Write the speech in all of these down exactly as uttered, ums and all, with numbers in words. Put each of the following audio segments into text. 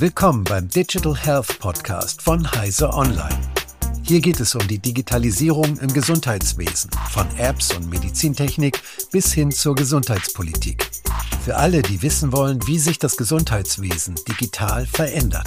Willkommen beim Digital Health Podcast von Heise Online. Hier geht es um die Digitalisierung im Gesundheitswesen, von Apps und Medizintechnik bis hin zur Gesundheitspolitik. Für alle, die wissen wollen, wie sich das Gesundheitswesen digital verändert.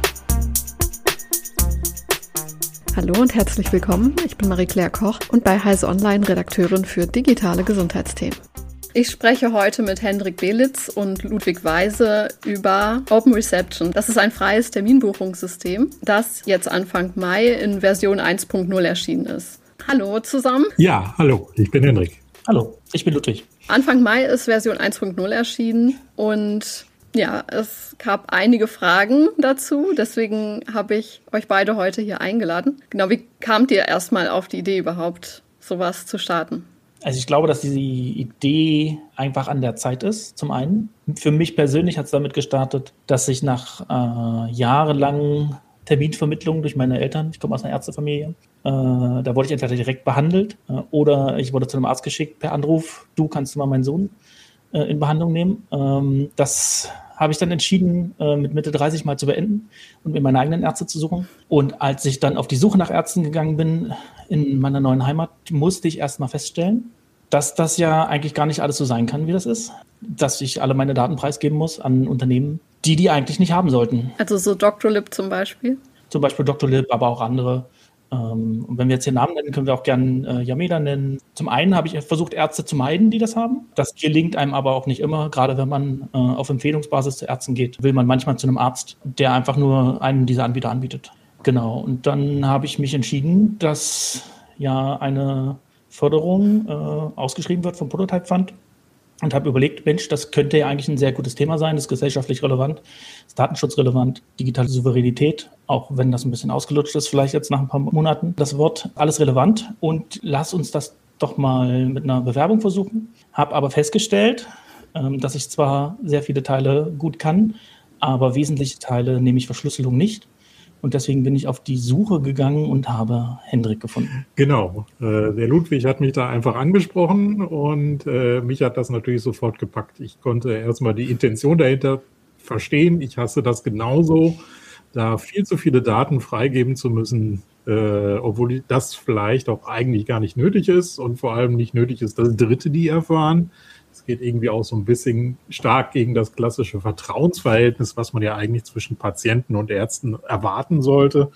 Hallo und herzlich willkommen. Ich bin Marie-Claire Koch und bei Heise Online Redakteurin für digitale Gesundheitsthemen. Ich spreche heute mit Hendrik Belitz und Ludwig Weise über Open Reception. Das ist ein freies Terminbuchungssystem, das jetzt Anfang Mai in Version eins Punkt null erschienen ist. Hallo zusammen. Ja, hallo, ich bin Hendrik. Hallo, ich bin Ludwig. Anfang Mai ist Version eins Punkt null erschienen und ja, es gab einige Fragen dazu, deswegen habe ich euch beide heute hier eingeladen. Genau, wie kamt ihr erstmal auf die Idee überhaupt, sowas zu starten? Also ich glaube, dass diese Idee einfach an der Zeit ist, zum einen. Für mich persönlich hat es damit gestartet, dass ich nach äh, jahrelangen Terminvermittlungen durch meine Eltern, ich komme aus einer Ärztefamilie, äh, da wurde ich entweder direkt behandelt äh, oder ich wurde zu einem Arzt geschickt per Anruf, du kannst mal meinen Sohn äh, in Behandlung nehmen. Ähm, das habe ich dann entschieden, äh, mit Mitte dreißig mal zu beenden und mir meine eigenen Ärzte zu suchen. Und als ich dann auf die Suche nach Ärzten gegangen bin in meiner neuen Heimat, musste ich erst mal feststellen, dass das ja eigentlich gar nicht alles so sein kann, wie das ist. Dass ich alle meine Daten preisgeben muss an Unternehmen, die die eigentlich nicht haben sollten. Also so Doctolib zum Beispiel? Zum Beispiel Doctolib, aber auch andere. Und wenn wir jetzt hier Namen nennen, können wir auch gerne äh, Yameda nennen. Zum einen habe ich versucht, Ärzte zu meiden, die das haben. Das gelingt einem aber auch nicht immer. Gerade wenn man äh, auf Empfehlungsbasis zu Ärzten geht, will man manchmal zu einem Arzt, der einfach nur einen dieser Anbieter anbietet. Genau. Und dann habe ich mich entschieden, dass ja eine Förderung äh, ausgeschrieben wird vom Prototype Fund. Und habe überlegt, Mensch, das könnte ja eigentlich ein sehr gutes Thema sein, das ist gesellschaftlich relevant, ist datenschutzrelevant, digitale Souveränität, auch wenn das ein bisschen ausgelutscht ist, vielleicht jetzt nach ein paar Monaten. Das wird alles relevant und lass uns das doch mal mit einer Bewerbung versuchen. Habe aber festgestellt, ähm, dass ich zwar sehr viele Teile gut kann, aber wesentliche Teile, nämlich Verschlüsselung nicht. Und deswegen bin ich auf die Suche gegangen und habe Hendrik gefunden. Genau, äh, der Ludwig hat mich da einfach angesprochen und äh, mich hat das natürlich sofort gepackt. Ich konnte erstmal die Intention dahinter verstehen. Ich hasse das genauso, da viel zu viele Daten freigeben zu müssen, äh, obwohl das vielleicht auch eigentlich gar nicht nötig ist und vor allem nicht nötig ist, dass Dritte die erfahren. Es geht irgendwie auch so ein bisschen stark gegen das klassische Vertrauensverhältnis, was man ja eigentlich zwischen Patienten und Ärzten erwarten sollte.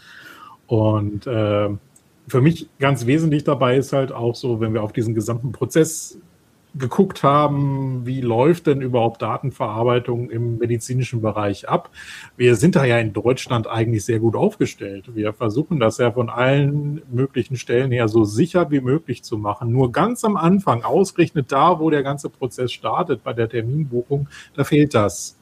Und äh, für mich ganz wesentlich dabei ist halt auch so, wenn wir auf diesen gesamten Prozess geguckt haben, wie läuft denn überhaupt Datenverarbeitung im medizinischen Bereich ab? Wir sind da ja in Deutschland eigentlich sehr gut aufgestellt. Wir versuchen das ja von allen möglichen Stellen her so sicher wie möglich zu machen. Nur ganz am Anfang, ausgerechnet da, wo der ganze Prozess startet, bei der Terminbuchung, da fehlt das.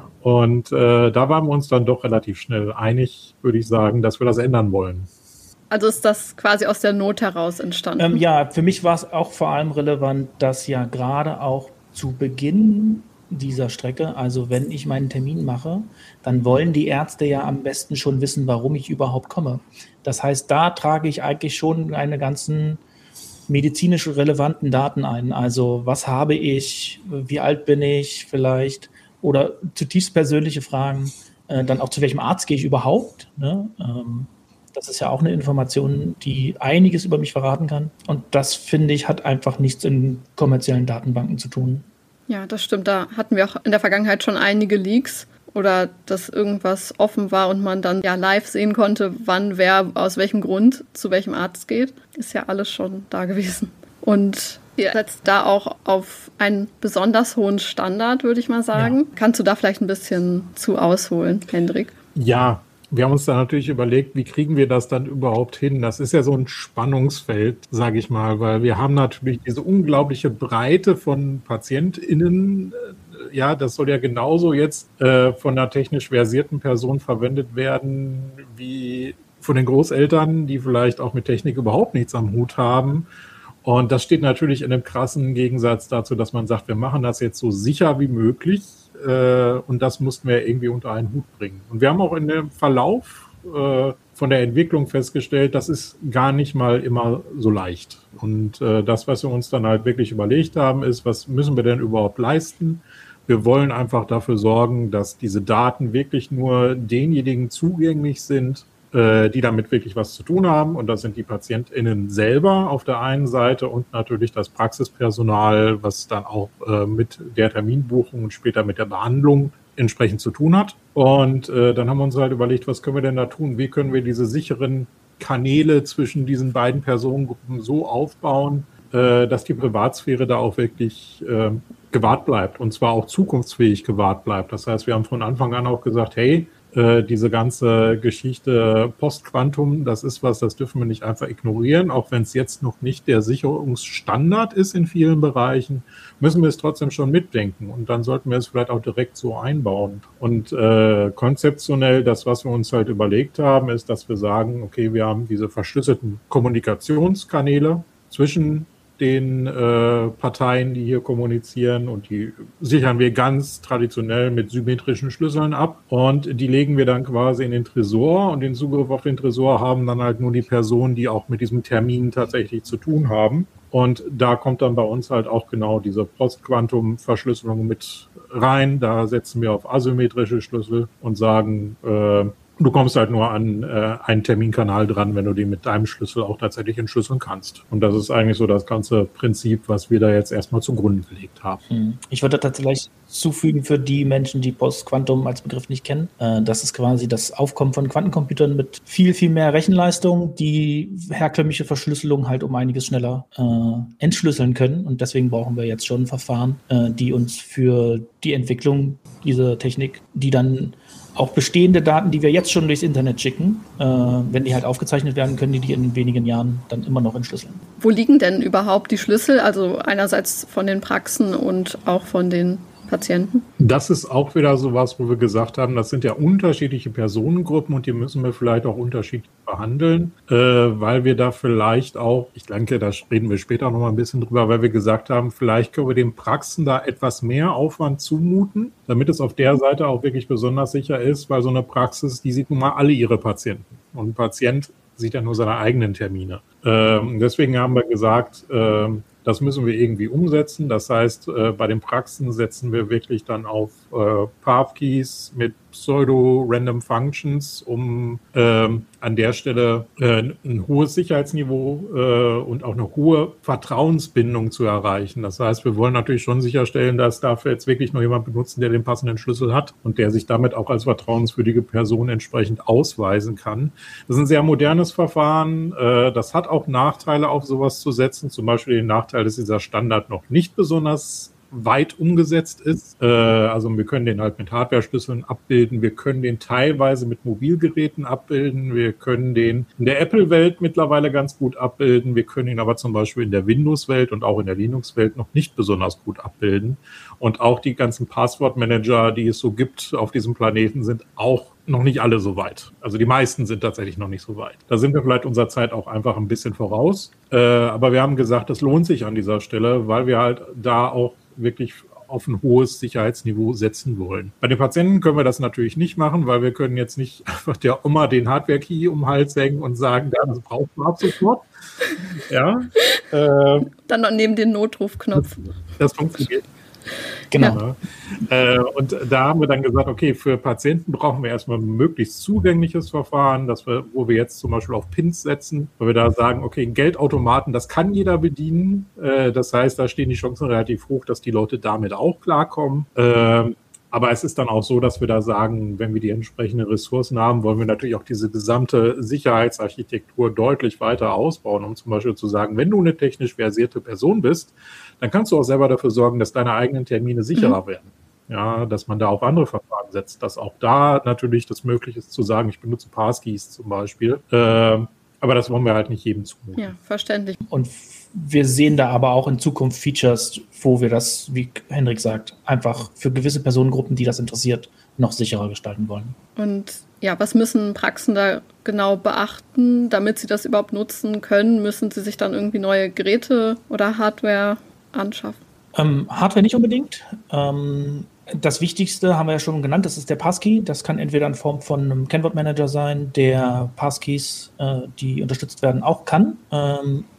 Und äh, da waren wir uns dann doch relativ schnell einig, würde ich sagen, dass wir das ändern wollen. Also ist das quasi aus der Not heraus entstanden? Ähm, ja, für mich war es auch vor allem relevant, dass ja gerade auch zu Beginn dieser Strecke, also wenn ich meinen Termin mache, dann wollen die Ärzte ja am besten schon wissen, warum ich überhaupt komme. Das heißt, da trage ich eigentlich schon eine ganzen medizinisch relevanten Daten ein. Also was habe ich, wie alt bin ich vielleicht oder zutiefst persönliche Fragen, äh, dann auch zu welchem Arzt gehe ich überhaupt, ne? Ähm, Das ist ja auch eine Information, die einiges über mich verraten kann. Und das, finde ich, hat einfach nichts in kommerziellen Datenbanken zu tun. Ja, das stimmt. Da hatten wir auch in der Vergangenheit schon einige Leaks oder dass irgendwas offen war und man dann ja live sehen konnte, wann wer aus welchem Grund zu welchem Arzt geht. Ist ja alles schon da gewesen. Und ihr setzt da auch auf einen besonders hohen Standard, würde ich mal sagen. Ja. Kannst du da vielleicht ein bisschen zu ausholen, Hendrik? Ja, wir haben uns da natürlich überlegt, wie kriegen wir das dann überhaupt hin? Das ist ja so ein Spannungsfeld, sage ich mal, weil wir haben natürlich diese unglaubliche Breite von PatientInnen. Ja, das soll ja genauso jetzt äh, von einer technisch versierten Person verwendet werden, wie von den Großeltern, die vielleicht auch mit Technik überhaupt nichts am Hut haben. Und das steht natürlich in einem krassen Gegensatz dazu, dass man sagt, wir machen das jetzt so sicher wie möglich. Und das mussten wir irgendwie unter einen Hut bringen. Und wir haben auch in dem Verlauf äh, von der Entwicklung festgestellt, das ist gar nicht mal immer so leicht. Und äh, das, was wir uns dann halt wirklich überlegt haben, ist, was müssen wir denn überhaupt leisten? Wir wollen einfach dafür sorgen, dass diese Daten wirklich nur denjenigen zugänglich sind, die damit wirklich was zu tun haben. Und das sind die PatientInnen selber auf der einen Seite und natürlich das Praxispersonal, was dann auch äh, mit der Terminbuchung und später mit der Behandlung entsprechend zu tun hat. Und äh, dann haben wir uns halt überlegt, was können wir denn da tun? Wie können wir diese sicheren Kanäle zwischen diesen beiden Personengruppen so aufbauen, äh, dass die Privatsphäre da auch wirklich äh, gewahrt bleibt und zwar auch zukunftsfähig gewahrt bleibt. Das heißt, wir haben von Anfang an auch gesagt, hey, diese ganze Geschichte Postquantum, das ist was, das dürfen wir nicht einfach ignorieren, auch wenn es jetzt noch nicht der Sicherungsstandard ist in vielen Bereichen, müssen wir es trotzdem schon mitdenken und dann sollten wir es vielleicht auch direkt so einbauen. Und äh, konzeptionell, das, was wir uns halt überlegt haben, ist, dass wir sagen, okay, wir haben diese verschlüsselten Kommunikationskanäle zwischen den äh, Parteien, die hier kommunizieren und die sichern wir ganz traditionell mit symmetrischen Schlüsseln ab und die legen wir dann quasi in den Tresor und den Zugriff auf den Tresor haben dann halt nur die Personen, die auch mit diesem Termin tatsächlich zu tun haben und da kommt dann bei uns halt auch genau diese Postquantum-Verschlüsselung mit rein, da setzen wir auf asymmetrische Schlüssel und sagen, äh, du kommst halt nur an äh, einen Terminkanal dran, wenn du den mit deinem Schlüssel auch tatsächlich entschlüsseln kannst. Und das ist eigentlich so das ganze Prinzip, was wir da jetzt erstmal zugrunde gelegt haben. Ich würde tatsächlich zufügen für die Menschen, die Postquantum als Begriff nicht kennen. Äh, das ist quasi das Aufkommen von Quantencomputern mit viel, viel mehr Rechenleistung, die herkömmliche Verschlüsselung halt um einiges schneller äh, entschlüsseln können. Und deswegen brauchen wir jetzt schon Verfahren, äh, die uns für die Entwicklung dieser Technik, die dann auch bestehende Daten, die wir jetzt schon durchs Internet schicken, äh, wenn die halt aufgezeichnet werden, können die die in wenigen Jahren dann immer noch entschlüsseln. Wo liegen denn überhaupt die Schlüssel? Also einerseits von den Praxen und auch von den Patienten? Das ist auch wieder so was, wo wir gesagt haben, das sind ja unterschiedliche Personengruppen und die müssen wir vielleicht auch unterschiedlich behandeln, äh, weil wir da vielleicht auch, ich denke, da reden wir später noch mal ein bisschen drüber, weil wir gesagt haben, vielleicht können wir den Praxen da etwas mehr Aufwand zumuten, damit es auf der Seite auch wirklich besonders sicher ist, weil so eine Praxis, die sieht nun mal alle ihre Patienten und ein Patient sieht ja nur seine eigenen Termine. Ähm, deswegen haben wir gesagt, äh, das müssen wir irgendwie umsetzen. Das heißt, äh, bei den Praxen setzen wir wirklich dann auf äh, Pathkeys mit Pseudo-Random Functions, um ähm, an der Stelle äh, ein hohes Sicherheitsniveau äh, und auch eine hohe Vertrauensbindung zu erreichen. Das heißt, wir wollen natürlich schon sicherstellen, dass dafür jetzt wirklich nur jemand benutzen, der den passenden Schlüssel hat und der sich damit auch als vertrauenswürdige Person entsprechend ausweisen kann. Das ist ein sehr modernes Verfahren. Äh, das hat auch Nachteile, auf sowas zu setzen. Zum Beispiel den Nachteil, dass dieser Standard noch nicht besonders weit umgesetzt ist. Äh, also wir können den halt mit Hardware-Schlüsseln abbilden, wir können den teilweise mit Mobilgeräten abbilden, wir können den in der Apple-Welt mittlerweile ganz gut abbilden, wir können ihn aber zum Beispiel in der Windows-Welt und auch in der Linux-Welt noch nicht besonders gut abbilden. Und auch die ganzen Passwortmanager, die es so gibt auf diesem Planeten, sind auch noch nicht alle so weit. Also die meisten sind tatsächlich noch nicht so weit. Da sind wir vielleicht unserer Zeit auch einfach ein bisschen voraus. Äh, aber wir haben gesagt, das lohnt sich an dieser Stelle, weil wir halt da auch wirklich auf ein hohes Sicherheitsniveau setzen wollen. Bei den Patienten können wir das natürlich nicht machen, weil wir können jetzt nicht einfach der Oma den Hardware-Key um den Hals hängen und sagen, ja, das braucht man ab sofort. Ja, äh, Dann noch neben den Notrufknopf. Das, das funktioniert. Genau. Ja. Äh, und da haben wir dann gesagt, okay, für Patienten brauchen wir erstmal ein möglichst zugängliches Verfahren, dass wir, wo wir jetzt zum Beispiel auf Pins setzen, weil wir da sagen, okay, Geldautomaten, das kann jeder bedienen. Äh, das heißt, da stehen die Chancen relativ hoch, dass die Leute damit auch klarkommen. Äh, Aber es ist dann auch so, dass wir da sagen, wenn wir die entsprechenden Ressourcen haben, wollen wir natürlich auch diese gesamte Sicherheitsarchitektur deutlich weiter ausbauen, um zum Beispiel zu sagen, wenn du eine technisch versierte Person bist, dann kannst du auch selber dafür sorgen, dass deine eigenen Termine sicherer mhm. werden. Ja, dass man da auf andere Verfahren setzt, dass auch da natürlich das möglich ist zu sagen, ich benutze Passkeys zum Beispiel. Ähm, aber das wollen wir halt nicht jedem zumuten. Ja, verständlich. Und wir sehen da aber auch in Zukunft Features, wo wir das, wie Hendrik sagt, einfach für gewisse Personengruppen, die das interessiert, noch sicherer gestalten wollen. Und ja, was müssen Praxen da genau beachten, damit sie das überhaupt nutzen können? Müssen sie sich dann irgendwie neue Geräte oder Hardware anschaffen? Ähm, Hardware nicht unbedingt. Ähm, das Wichtigste haben wir ja schon genannt, das ist der Passkey. Das kann entweder in Form von einem Kennwortmanager sein, der Passkeys, äh, die unterstützt werden, auch kann. Ähm,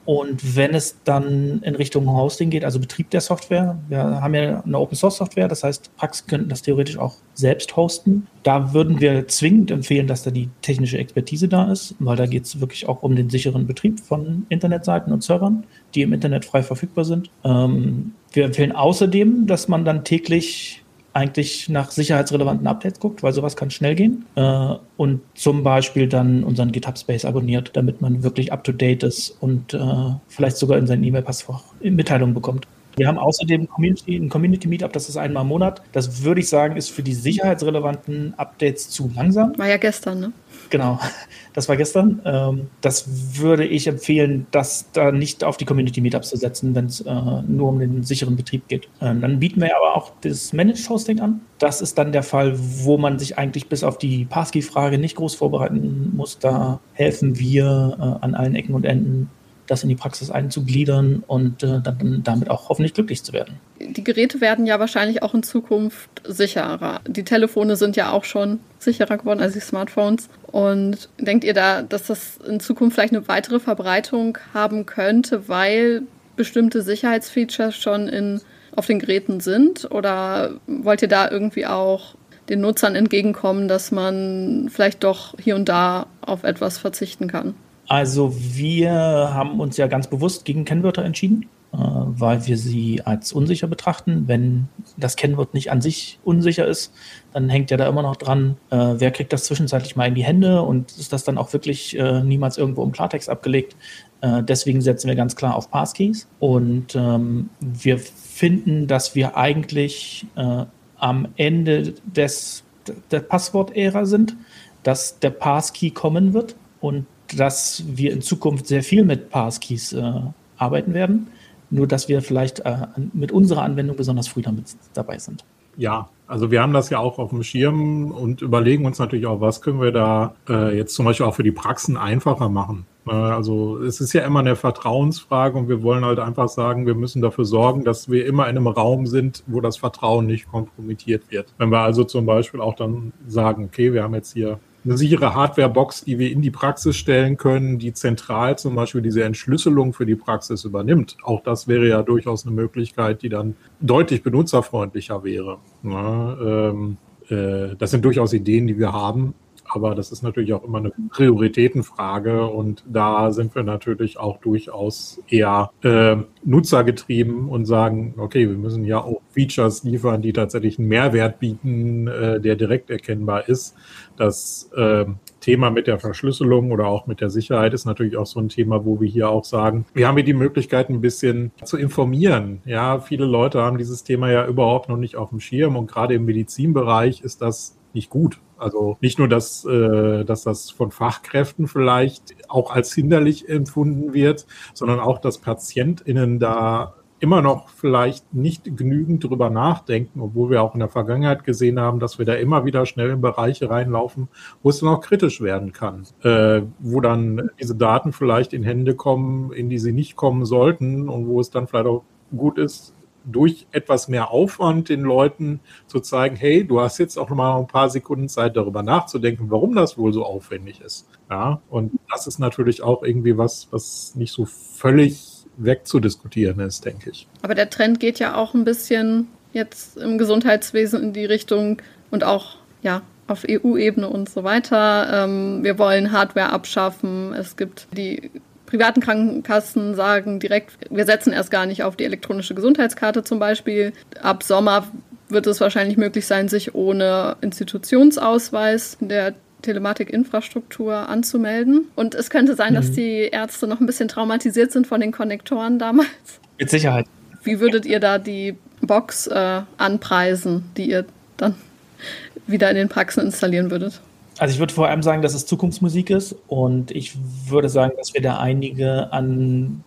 Und wenn es dann in Richtung Hosting geht, also Betrieb der Software, wir haben ja eine Open-Source-Software, das heißt, Praxen könnten das theoretisch auch selbst hosten. Da würden wir zwingend empfehlen, dass da die technische Expertise da ist, weil da geht es wirklich auch um den sicheren Betrieb von Internetseiten und Servern, die im Internet frei verfügbar sind. Ähm, wir empfehlen außerdem, dass man dann täglich eigentlich nach sicherheitsrelevanten Updates guckt, weil sowas kann schnell gehen. Äh, und zum Beispiel dann unseren GitHub-Space abonniert, damit man wirklich up-to-date ist und äh, vielleicht sogar in sein E-Mail-Passfach Mitteilungen bekommt. Wir haben außerdem Community, ein Community-Meetup, das ist einmal im Monat. Das würde ich sagen, ist für die sicherheitsrelevanten Updates zu langsam. War ja gestern, ne? Genau, das war gestern. Ähm, das würde ich empfehlen, das da nicht auf die Community-Meetups zu setzen, wenn es äh, nur um den sicheren Betrieb geht. Ähm, dann bieten wir aber auch das Managed Hosting an. Das ist dann der Fall, wo man sich eigentlich bis auf die Passkey-Frage nicht groß vorbereiten muss. Da helfen wir äh, an allen Ecken und Enden, das in die Praxis einzugliedern und äh, dann damit auch hoffentlich glücklich zu werden. Die Geräte werden ja wahrscheinlich auch in Zukunft sicherer. Die Telefone sind ja auch schon sicherer geworden als die Smartphones. Und denkt ihr da, dass das in Zukunft vielleicht eine weitere Verbreitung haben könnte, weil bestimmte Sicherheitsfeatures schon in, auf den Geräten sind? Oder wollt ihr da irgendwie auch den Nutzern entgegenkommen, dass man vielleicht doch hier und da auf etwas verzichten kann? Also wir haben uns ja ganz bewusst gegen Kennwörter entschieden, äh, weil wir sie als unsicher betrachten. Wenn das Kennwort nicht an sich unsicher ist, dann hängt ja da immer noch dran, äh, wer kriegt das zwischenzeitlich mal in die Hände und ist das dann auch wirklich äh, niemals irgendwo im Klartext abgelegt. Äh, deswegen setzen wir ganz klar auf Passkeys und ähm, wir finden, dass wir eigentlich äh, am Ende des, der Passwort-Ära sind, dass der Passkey kommen wird und dass wir in Zukunft sehr viel mit Passkeys äh, arbeiten werden, nur dass wir vielleicht äh, mit unserer Anwendung besonders früh damit dabei sind. Ja, also wir haben das ja auch auf dem Schirm und überlegen uns natürlich auch, was können wir da äh, jetzt zum Beispiel auch für die Praxen einfacher machen. Äh, also es ist ja immer eine Vertrauensfrage und wir wollen halt einfach sagen, wir müssen dafür sorgen, dass wir immer in einem Raum sind, wo das Vertrauen nicht kompromittiert wird. Wenn wir also zum Beispiel auch dann sagen, okay, wir haben jetzt hier eine sichere Hardware-Box, die wir in die Praxis stellen können, die zentral zum Beispiel diese Entschlüsselung für die Praxis übernimmt. Auch das wäre ja durchaus eine Möglichkeit, die dann deutlich benutzerfreundlicher wäre. Ja, ähm, äh, das sind durchaus Ideen, die wir haben. Aber das ist natürlich auch immer eine Prioritätenfrage und da sind wir natürlich auch durchaus eher äh, nutzergetrieben und sagen, okay, wir müssen ja auch Features liefern, die tatsächlich einen Mehrwert bieten, äh, der direkt erkennbar ist. Das äh, Thema mit der Verschlüsselung oder auch mit der Sicherheit ist natürlich auch so ein Thema, wo wir hier auch sagen, wir haben hier die Möglichkeit, ein bisschen zu informieren. Ja, viele Leute haben dieses Thema ja überhaupt noch nicht auf dem Schirm und gerade im Medizinbereich ist das nicht gut. Also nicht nur, dass, äh, dass das von Fachkräften vielleicht auch als hinderlich empfunden wird, sondern auch, dass PatientInnen da immer noch vielleicht nicht genügend drüber nachdenken, obwohl wir auch in der Vergangenheit gesehen haben, dass wir da immer wieder schnell in Bereiche reinlaufen, wo es dann auch kritisch werden kann, äh, wo dann diese Daten vielleicht in Hände kommen, in die sie nicht kommen sollten und wo es dann vielleicht auch gut ist, durch etwas mehr Aufwand den Leuten zu zeigen, hey, du hast jetzt auch noch mal ein paar Sekunden Zeit, darüber nachzudenken, warum das wohl so aufwendig ist. Ja, und das ist natürlich auch irgendwie was, was nicht so völlig wegzudiskutieren ist, denke ich. Aber der Trend geht ja auch ein bisschen jetzt im Gesundheitswesen in die Richtung und auch, ja, auf E U-Ebene und so weiter. Ähm, wir wollen Hardware abschaffen. Es gibt die privaten Krankenkassen sagen direkt, wir setzen erst gar nicht auf die elektronische Gesundheitskarte zum Beispiel. Ab Sommer wird es wahrscheinlich möglich sein, sich ohne Institutionsausweis in der Telematikinfrastruktur anzumelden. Und es könnte sein, mhm. dass die Ärzte noch ein bisschen traumatisiert sind von den Konnektoren damals. Mit Sicherheit. Wie würdet ihr da die Box äh, anpreisen, die ihr dann wieder in den Praxen installieren würdet? Also ich würde vor allem sagen, dass es Zukunftsmusik ist und ich würde sagen, dass wir da einige an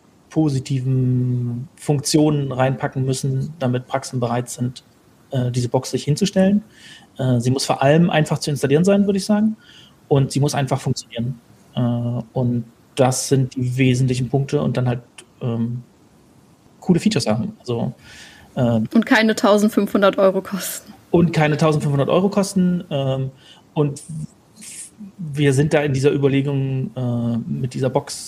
positiven Funktionen reinpacken müssen, damit Praxen bereit sind, diese Box sich hinzustellen. Sie muss vor allem einfach zu installieren sein, würde ich sagen, und sie muss einfach funktionieren. Und das sind die wesentlichen Punkte und dann halt ähm, coole Features haben. Also, ähm, und keine eintausendfünfhundert Euro kosten. Und keine eintausendfünfhundert Euro kosten. Ähm, und wir sind da in dieser Überlegung, äh, mit dieser Box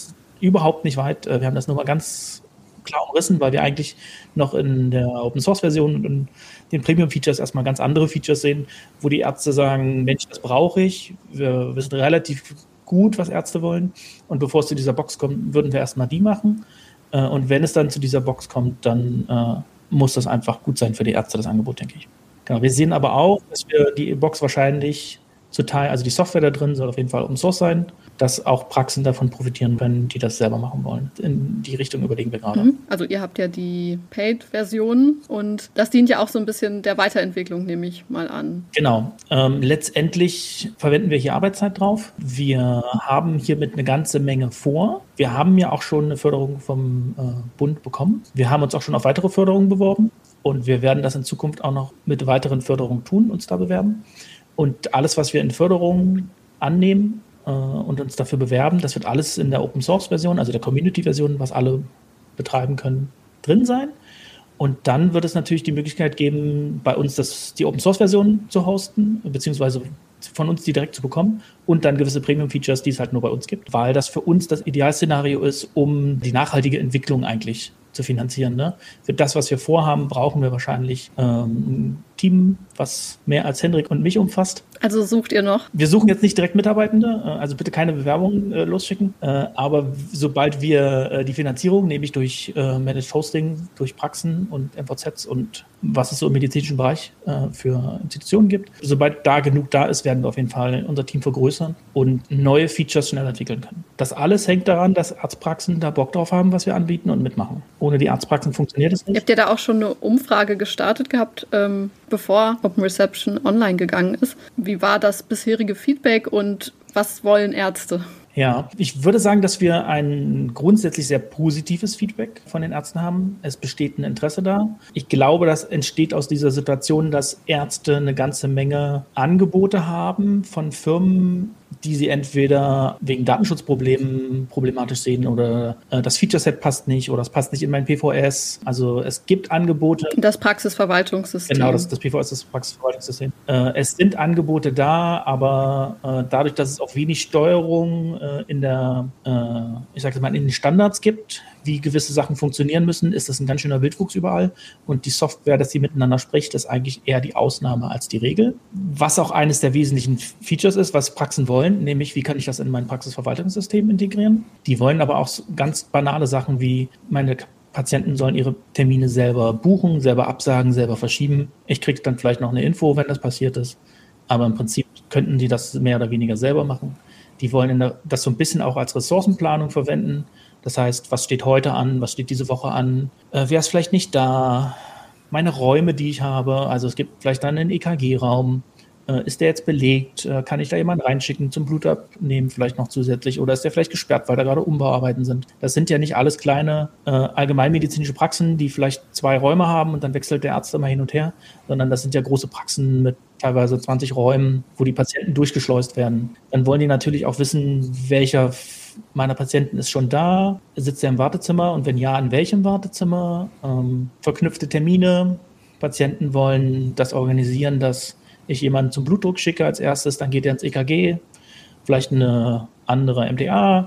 überhaupt nicht weit. Wir haben das nur mal ganz klar umrissen, weil wir eigentlich noch in der Open-Source-Version und in den Premium-Features erstmal ganz andere Features sehen, wo die Ärzte sagen, Mensch, das brauche ich. Wir wissen relativ gut, was Ärzte wollen. Und bevor es zu dieser Box kommt, würden wir erstmal die machen. Und wenn es dann zu dieser Box kommt, dann äh, muss das einfach gut sein für die Ärzte, das Angebot, denke ich. Genau. Wir sehen aber auch, dass wir die Box wahrscheinlich zu Teil, also die Software da drin soll auf jeden Fall Open Source sein, dass auch Praxen davon profitieren können, die das selber machen wollen. In die Richtung überlegen wir gerade. Also ihr habt ja die Paid-Version und das dient ja auch so ein bisschen der Weiterentwicklung, nehme ich mal an. Genau. Ähm, letztendlich verwenden wir hier Arbeitszeit drauf. Wir haben hiermit eine ganze Menge vor. Wir haben ja auch schon eine Förderung vom äh, Bund bekommen. Wir haben uns auch schon auf weitere Förderungen beworben und wir werden das in Zukunft auch noch mit weiteren Förderungen tun, uns da bewerben. Und alles, was wir in Förderungen annehmen äh, und uns dafür bewerben, das wird alles in der Open-Source-Version, also der Community-Version, was alle betreiben können, drin sein. Und dann wird es natürlich die Möglichkeit geben, bei uns das, die Open-Source-Version zu hosten, beziehungsweise von uns die direkt zu bekommen und dann gewisse Premium-Features, die es halt nur bei uns gibt, weil das für uns das Idealszenario ist, um die nachhaltige Entwicklung eigentlich zu finanzieren. Ne? Für das, was wir vorhaben, brauchen wir wahrscheinlich ähm, ein Team, was mehr als Hendrik und mich umfasst. Also sucht ihr noch? Wir suchen jetzt nicht direkt Mitarbeitende, äh, also bitte keine Bewerbungen äh, losschicken, äh, aber sobald wir äh, die Finanzierung, nämlich durch äh, Managed Hosting, durch Praxen und M V Zs und was es so im medizinischen Bereich äh, für Institutionen gibt, sobald da genug da ist, werden wir auf jeden Fall unser Team vergrößern und neue Features schnell entwickeln können. Das alles hängt daran, dass Arztpraxen da Bock drauf haben, was wir anbieten und mitmachen. Ohne die Arztpraxen funktioniert es nicht. Ihr habt ja da auch schon eine Umfrage gestartet gehabt, ähm, bevor Open Reception online gegangen ist. Wie war das bisherige Feedback und was wollen Ärzte? Ja, ich würde sagen, dass wir ein grundsätzlich sehr positives Feedback von den Ärzten haben. Es besteht ein Interesse da. Ich glaube, das entsteht aus dieser Situation, dass Ärzte eine ganze Menge Angebote haben von Firmen, die sie entweder wegen Datenschutzproblemen problematisch sehen oder äh, das Feature-Set passt nicht oder es passt nicht in mein P V S. Also es gibt Angebote. Das Praxisverwaltungssystem. Genau, das, das P V S ist das Praxisverwaltungssystem. Äh, es sind Angebote da, aber äh, dadurch, dass es auch wenig Steuerung äh, in der, äh, ich sage mal, in den Standards gibt, wie gewisse Sachen funktionieren müssen, ist das ein ganz schöner Wildwuchs überall. Und die Software, dass sie miteinander spricht, ist eigentlich eher die Ausnahme als die Regel. Was auch eines der wesentlichen Features ist, was Praxen wollen, nämlich wie kann ich das in mein Praxisverwaltungssystem integrieren. Die wollen aber auch ganz banale Sachen wie meine Patienten sollen ihre Termine selber buchen, selber absagen, selber verschieben. Ich kriege dann vielleicht noch eine Info, wenn das passiert ist. Aber im Prinzip könnten die das mehr oder weniger selber machen. Die wollen in der, das so ein bisschen auch als Ressourcenplanung verwenden. Das heißt, was steht heute an, was steht diese Woche an, äh, wer ist vielleicht nicht da, meine Räume, die ich habe, also es gibt vielleicht dann einen E K G-Raum, äh, ist der jetzt belegt, äh, kann ich da jemanden reinschicken zum Blutabnehmen vielleicht noch zusätzlich oder ist der vielleicht gesperrt, weil da gerade Umbauarbeiten sind. Das sind ja nicht alles kleine äh, allgemeinmedizinische Praxen, die vielleicht zwei Räume haben und dann wechselt der Arzt immer hin und her, sondern das sind ja große Praxen mit teilweise zwanzig Räumen, wo die Patienten durchgeschleust werden. Dann wollen die natürlich auch wissen, welcher meiner Patienten ist schon da, sitzt er im Wartezimmer und wenn ja, in welchem Wartezimmer, ähm, verknüpfte Termine. Patienten wollen das organisieren, dass ich jemanden zum Blutdruck schicke als erstes, dann geht er ins E K G, vielleicht eine andere M D A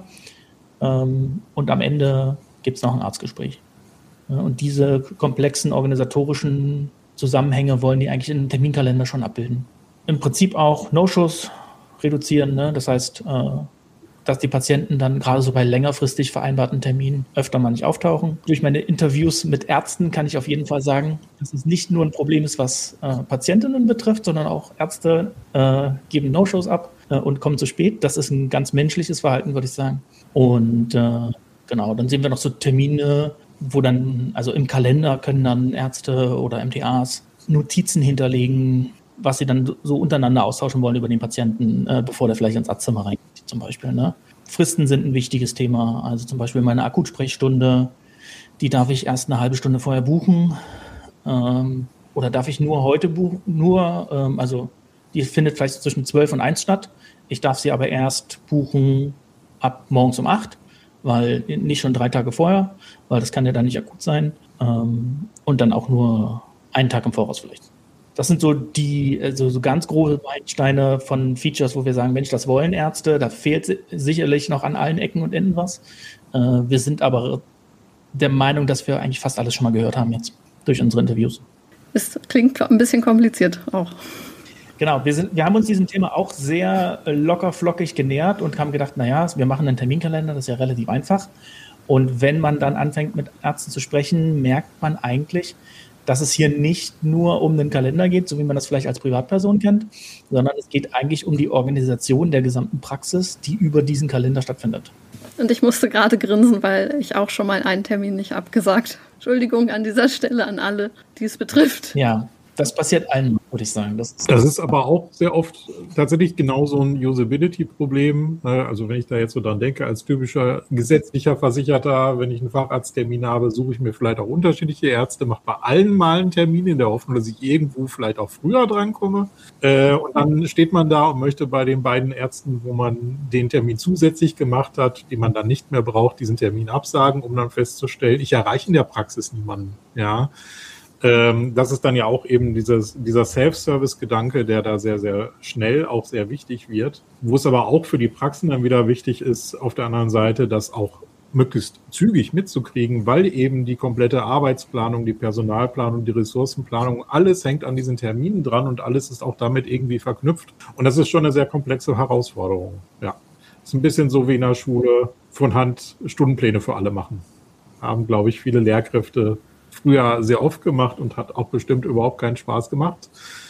ähm, und am Ende gibt es noch ein Arztgespräch. Ja, und diese komplexen organisatorischen Zusammenhänge wollen die eigentlich in den Terminkalender schon abbilden. Im Prinzip auch No-Shows reduzieren, ne? Das heißt, äh, dass die Patienten dann gerade so bei längerfristig vereinbarten Terminen öfter mal nicht auftauchen. Durch meine Interviews mit Ärzten kann ich auf jeden Fall sagen, dass es nicht nur ein Problem ist, was äh, Patientinnen betrifft, sondern auch Ärzte äh, geben No-Shows ab äh, und kommen zu spät. Das ist ein ganz menschliches Verhalten, würde ich sagen. Und äh, genau, dann sehen wir noch so Termine, wo dann, also im Kalender können dann Ärzte oder M T As Notizen hinterlegen, was sie dann so untereinander austauschen wollen über den Patienten, äh, bevor der vielleicht ins Arztzimmer reingeht, zum Beispiel. Ne? Fristen sind ein wichtiges Thema. Also zum Beispiel meine Akutsprechstunde, die darf ich erst eine halbe Stunde vorher buchen. Ähm, oder darf ich nur heute buchen? Nur, ähm, also die findet vielleicht zwischen zwölf und eins statt. Ich darf sie aber erst buchen ab morgens um acht, weil nicht schon drei Tage vorher, weil das kann ja dann nicht akut sein. Ähm, und dann auch nur einen Tag im Voraus vielleicht. Das sind so die also so ganz große Meilensteine von Features, wo wir sagen, Mensch, das wollen Ärzte, da fehlt sicherlich noch an allen Ecken und Enden was. Äh, wir sind aber der Meinung, dass wir eigentlich fast alles schon mal gehört haben jetzt durch unsere Interviews. Es klingt ein bisschen kompliziert auch. Genau, wir, sind, wir haben uns diesem Thema auch sehr locker flockig genähert und haben gedacht, naja, wir machen einen Terminkalender, das ist ja relativ einfach. Und wenn man dann anfängt, mit Ärzten zu sprechen, merkt man eigentlich, dass es hier nicht nur um den Kalender geht, so wie man das vielleicht als Privatperson kennt, sondern es geht eigentlich um die Organisation der gesamten Praxis, die über diesen Kalender stattfindet. Und ich musste gerade grinsen, weil ich auch schon mal einen Termin nicht abgesagt. Entschuldigung an dieser Stelle an alle, die es betrifft. Ja, das passiert allen, würde ich sagen. Das ist, das ist aber auch sehr oft tatsächlich genau so ein Usability-Problem. Also wenn ich da jetzt so dran denke, als typischer gesetzlicher Versicherter, wenn ich einen Facharzttermin habe, suche ich mir vielleicht auch unterschiedliche Ärzte, mache bei allen mal einen Termin in der Hoffnung, dass ich irgendwo vielleicht auch früher drankomme. Und dann steht man da und möchte bei den beiden Ärzten, wo man den Termin zusätzlich gemacht hat, die man dann nicht mehr braucht, diesen Termin absagen, um dann festzustellen, ich erreiche in der Praxis niemanden. Ja. Das ist dann ja auch eben dieses, dieser Self-Service-Gedanke, der da sehr, sehr schnell auch sehr wichtig wird. Wo es aber auch für die Praxen dann wieder wichtig ist, auf der anderen Seite, das auch möglichst zügig mitzukriegen, weil eben die komplette Arbeitsplanung, die Personalplanung, die Ressourcenplanung, alles hängt an diesen Terminen dran und alles ist auch damit irgendwie verknüpft. Und das ist schon eine sehr komplexe Herausforderung. Ja, das ist ein bisschen so wie in der Schule von Hand Stundenpläne für alle machen. Haben, glaube ich, viele Lehrkräfte früher sehr oft gemacht und hat auch bestimmt überhaupt keinen Spaß gemacht.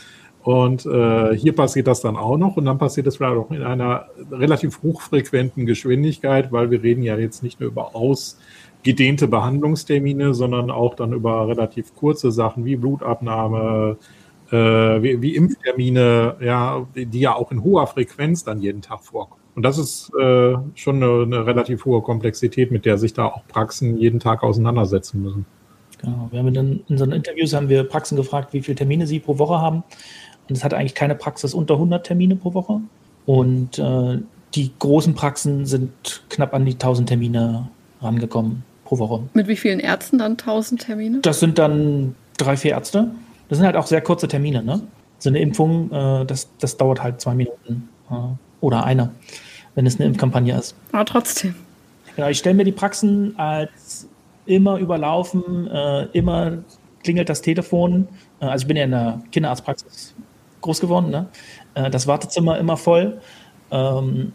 Und äh, hier passiert das dann auch noch und dann passiert das vielleicht auch in einer relativ hochfrequenten Geschwindigkeit, weil wir reden ja jetzt nicht nur über ausgedehnte Behandlungstermine, sondern auch dann über relativ kurze Sachen wie Blutabnahme, äh, wie, wie Impftermine, ja, die, die ja auch in hoher Frequenz dann jeden Tag vorkommen. Und das ist äh, schon eine, eine relativ hohe Komplexität, mit der sich da auch Praxen jeden Tag auseinandersetzen müssen. Genau. Wir haben in, in unseren Interviews haben wir Praxen gefragt, wie viele Termine sie pro Woche haben. Und es hat eigentlich keine Praxis unter hundert Termine pro Woche. Und äh, die großen Praxen sind knapp an die tausend Termine rangekommen pro Woche. Mit wie vielen Ärzten dann tausend Termine? Das sind dann drei, vier Ärzte. Das sind halt auch sehr kurze Termine, ne? So eine Impfung, äh, das, das dauert halt zwei Minuten äh, oder eine, wenn es eine Impfkampagne ist. Aber trotzdem. Genau, ich stelle mir die Praxen als immer überlaufen, äh, immer klingelt das Telefon. Äh, also ich bin ja in der Kinderarztpraxis groß geworden, ne? Äh, das Wartezimmer immer voll. Ähm,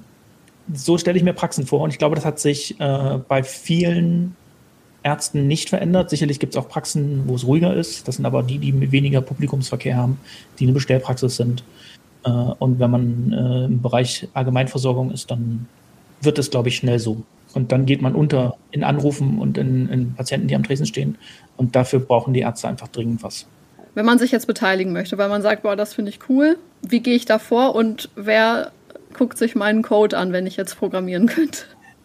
so stelle ich mir Praxen vor und ich glaube, das hat sich äh, bei vielen Ärzten nicht verändert. Sicherlich gibt es auch Praxen, wo es ruhiger ist. Das sind aber die, die weniger Publikumsverkehr haben, die eine Bestellpraxis sind. Äh, und wenn man äh, im Bereich Allgemeinversorgung ist, dann wird es, glaube ich, schnell so. Und dann geht man unter in Anrufen und in, in Patienten, die am Tresen stehen. Und dafür brauchen die Ärzte einfach dringend was. Wenn man sich jetzt beteiligen möchte, weil man sagt, boah, das finde ich cool, wie gehe ich da vor und wer guckt sich meinen Code an, wenn ich jetzt programmieren könnte?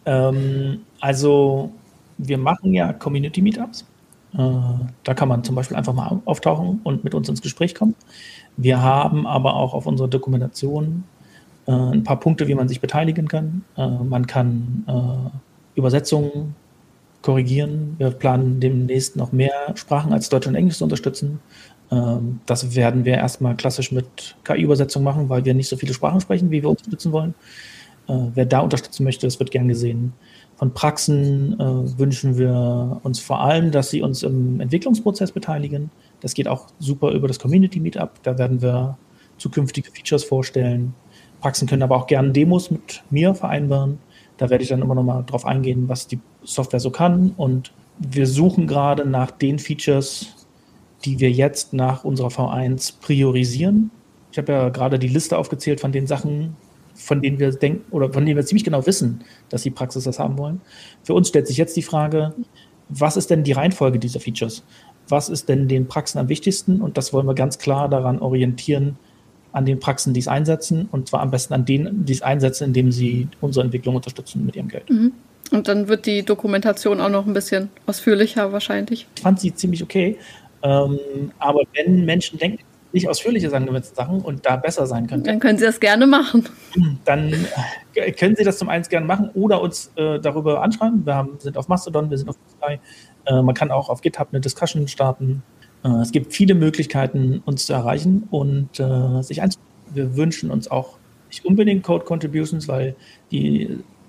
Ähm, also wir machen ja Community-Meetups. Äh, da kann man zum Beispiel einfach mal auftauchen und mit uns ins Gespräch kommen. Wir haben aber auch auf unserer Dokumentation äh, ein paar Punkte, wie man sich beteiligen kann. Äh, man kann äh, Übersetzungen korrigieren. Wir planen demnächst noch mehr Sprachen als Deutsch und Englisch zu unterstützen. Ähm, das werden wir erstmal klassisch mit K I-Übersetzung machen, weil wir nicht so viele Sprachen sprechen, wie wir unterstützen wollen. Äh, wer da unterstützen möchte, das wird gern gesehen. Von Praxen äh, wünschen wir uns vor allem, dass sie uns im Entwicklungsprozess beteiligen. Das geht auch super über das Community Meetup. Da werden wir zukünftige Features vorstellen. Praxen können aber auch gerne Demos mit mir vereinbaren. Da werde ich dann immer noch mal drauf eingehen, was die Software so kann. Und wir suchen gerade nach den Features, die wir jetzt nach unserer V eins priorisieren. Ich habe ja gerade die Liste aufgezählt von den Sachen, von denen wir denken oder von denen wir ziemlich genau wissen, dass die Praxis das haben wollen. Für uns stellt sich jetzt die Frage, was ist denn die Reihenfolge dieser Features? Was ist denn den Praxen am wichtigsten? Und das wollen wir ganz klar daran orientieren, an den Praxen, die es einsetzen, und zwar am besten an denen, die es einsetzen, indem sie unsere Entwicklung unterstützen mit ihrem Geld. Mhm. Und dann wird die Dokumentation auch noch ein bisschen ausführlicher wahrscheinlich. Ich fand sie ziemlich okay, ähm, aber wenn Menschen denken, nicht ausführlicher sein mit Sachen und da besser sein könnte, dann können Sie das gerne machen. Dann äh, können Sie das zum einen gerne machen oder uns äh, darüber anschreiben. Wir haben, sind auf Mastodon, wir sind auf Spotify. Äh, man kann auch auf GitHub eine Discussion starten. Äh, es gibt viele Möglichkeiten, uns zu erreichen und äh, sich einzubringen. Wir wünschen uns auch nicht unbedingt Code Contributions, weil die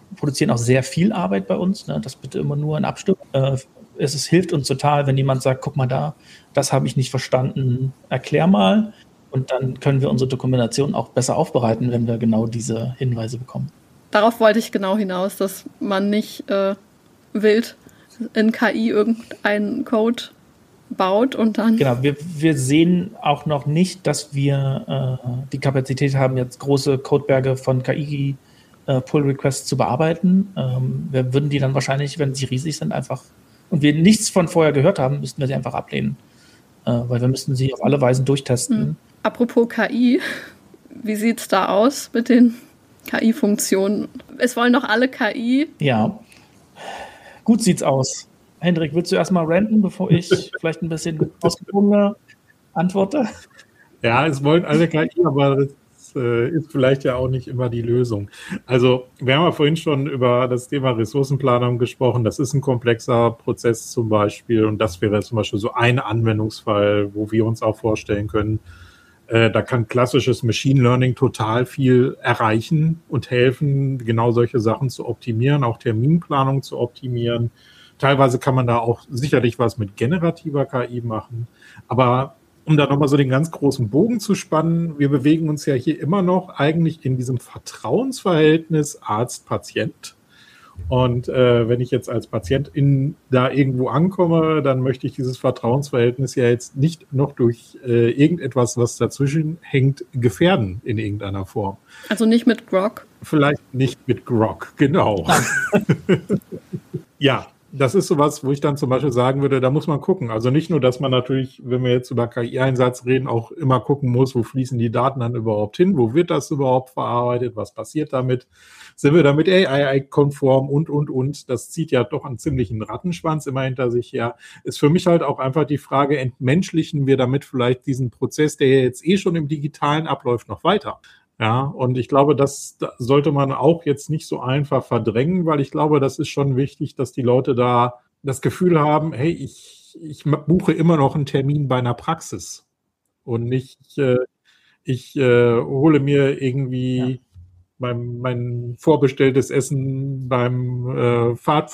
produzieren auch sehr viel Arbeit bei uns, ne? Das bitte immer nur in Abstimmung. Äh, es ist, hilft uns total, wenn jemand sagt, guck mal da, das habe ich nicht verstanden, erklär mal. Und dann können wir unsere Dokumentation auch besser aufbereiten, wenn wir genau diese Hinweise bekommen. Darauf wollte ich genau hinaus, dass man nicht äh, wild in K I irgendeinen Code baut und dann... Genau, wir, wir sehen auch noch nicht, dass wir äh, die Kapazität haben, jetzt große Codeberge von K I-Pull-Requests äh, zu bearbeiten. Ähm, wir würden die dann wahrscheinlich, wenn sie riesig sind, einfach und wir nichts von vorher gehört haben, müssten wir sie einfach ablehnen. Äh, weil wir müssten sie auf alle Weisen durchtesten. Hm. Apropos K I, wie sieht es da aus mit den K I-Funktionen? Es wollen doch alle K I. Ja, gut sieht's aus. Hendrik, willst du erstmal ranten, bevor ich vielleicht ein bisschen ausgewogener antworte? Ja, es wollen alle K I, aber das äh, ist vielleicht ja auch nicht immer die Lösung. Also wir haben ja vorhin schon über das Thema Ressourcenplanung gesprochen. Das ist ein komplexer Prozess zum Beispiel und das wäre zum Beispiel so ein Anwendungsfall, wo wir uns auch vorstellen können, äh, da kann klassisches Machine Learning total viel erreichen und helfen, genau solche Sachen zu optimieren, auch Terminplanung zu optimieren. Teilweise kann man da auch sicherlich was mit generativer K I machen. Aber um da nochmal so den ganz großen Bogen zu spannen, wir bewegen uns ja hier immer noch eigentlich in diesem Vertrauensverhältnis Arzt-Patient. Und äh, wenn ich jetzt als Patientin da irgendwo ankomme, dann möchte ich dieses Vertrauensverhältnis ja jetzt nicht noch durch äh, irgendetwas, was dazwischen hängt, gefährden in irgendeiner Form. Also nicht mit Grok? Vielleicht nicht mit Grok, genau. Ja. Das ist sowas, wo ich dann zum Beispiel sagen würde, da muss man gucken. Also nicht nur, dass man natürlich, wenn wir jetzt über K I-Einsatz reden, auch immer gucken muss, wo fließen die Daten dann überhaupt hin, wo wird das überhaupt verarbeitet, was passiert damit, sind wir damit A I-konform und, und, und. Das zieht ja doch einen ziemlichen Rattenschwanz immer hinter sich her. Ist für mich halt auch einfach die Frage, entmenschlichen wir damit vielleicht diesen Prozess, der ja jetzt eh schon im Digitalen abläuft, noch weiter? Ja, und ich glaube, das sollte man auch jetzt nicht so einfach verdrängen, weil ich glaube, das ist schon wichtig, dass die Leute da das Gefühl haben, hey, ich, ich buche immer noch einen Termin bei einer Praxis und nicht, äh, ich äh, hole mir irgendwie ja. mein, mein vorbestelltes Essen beim äh,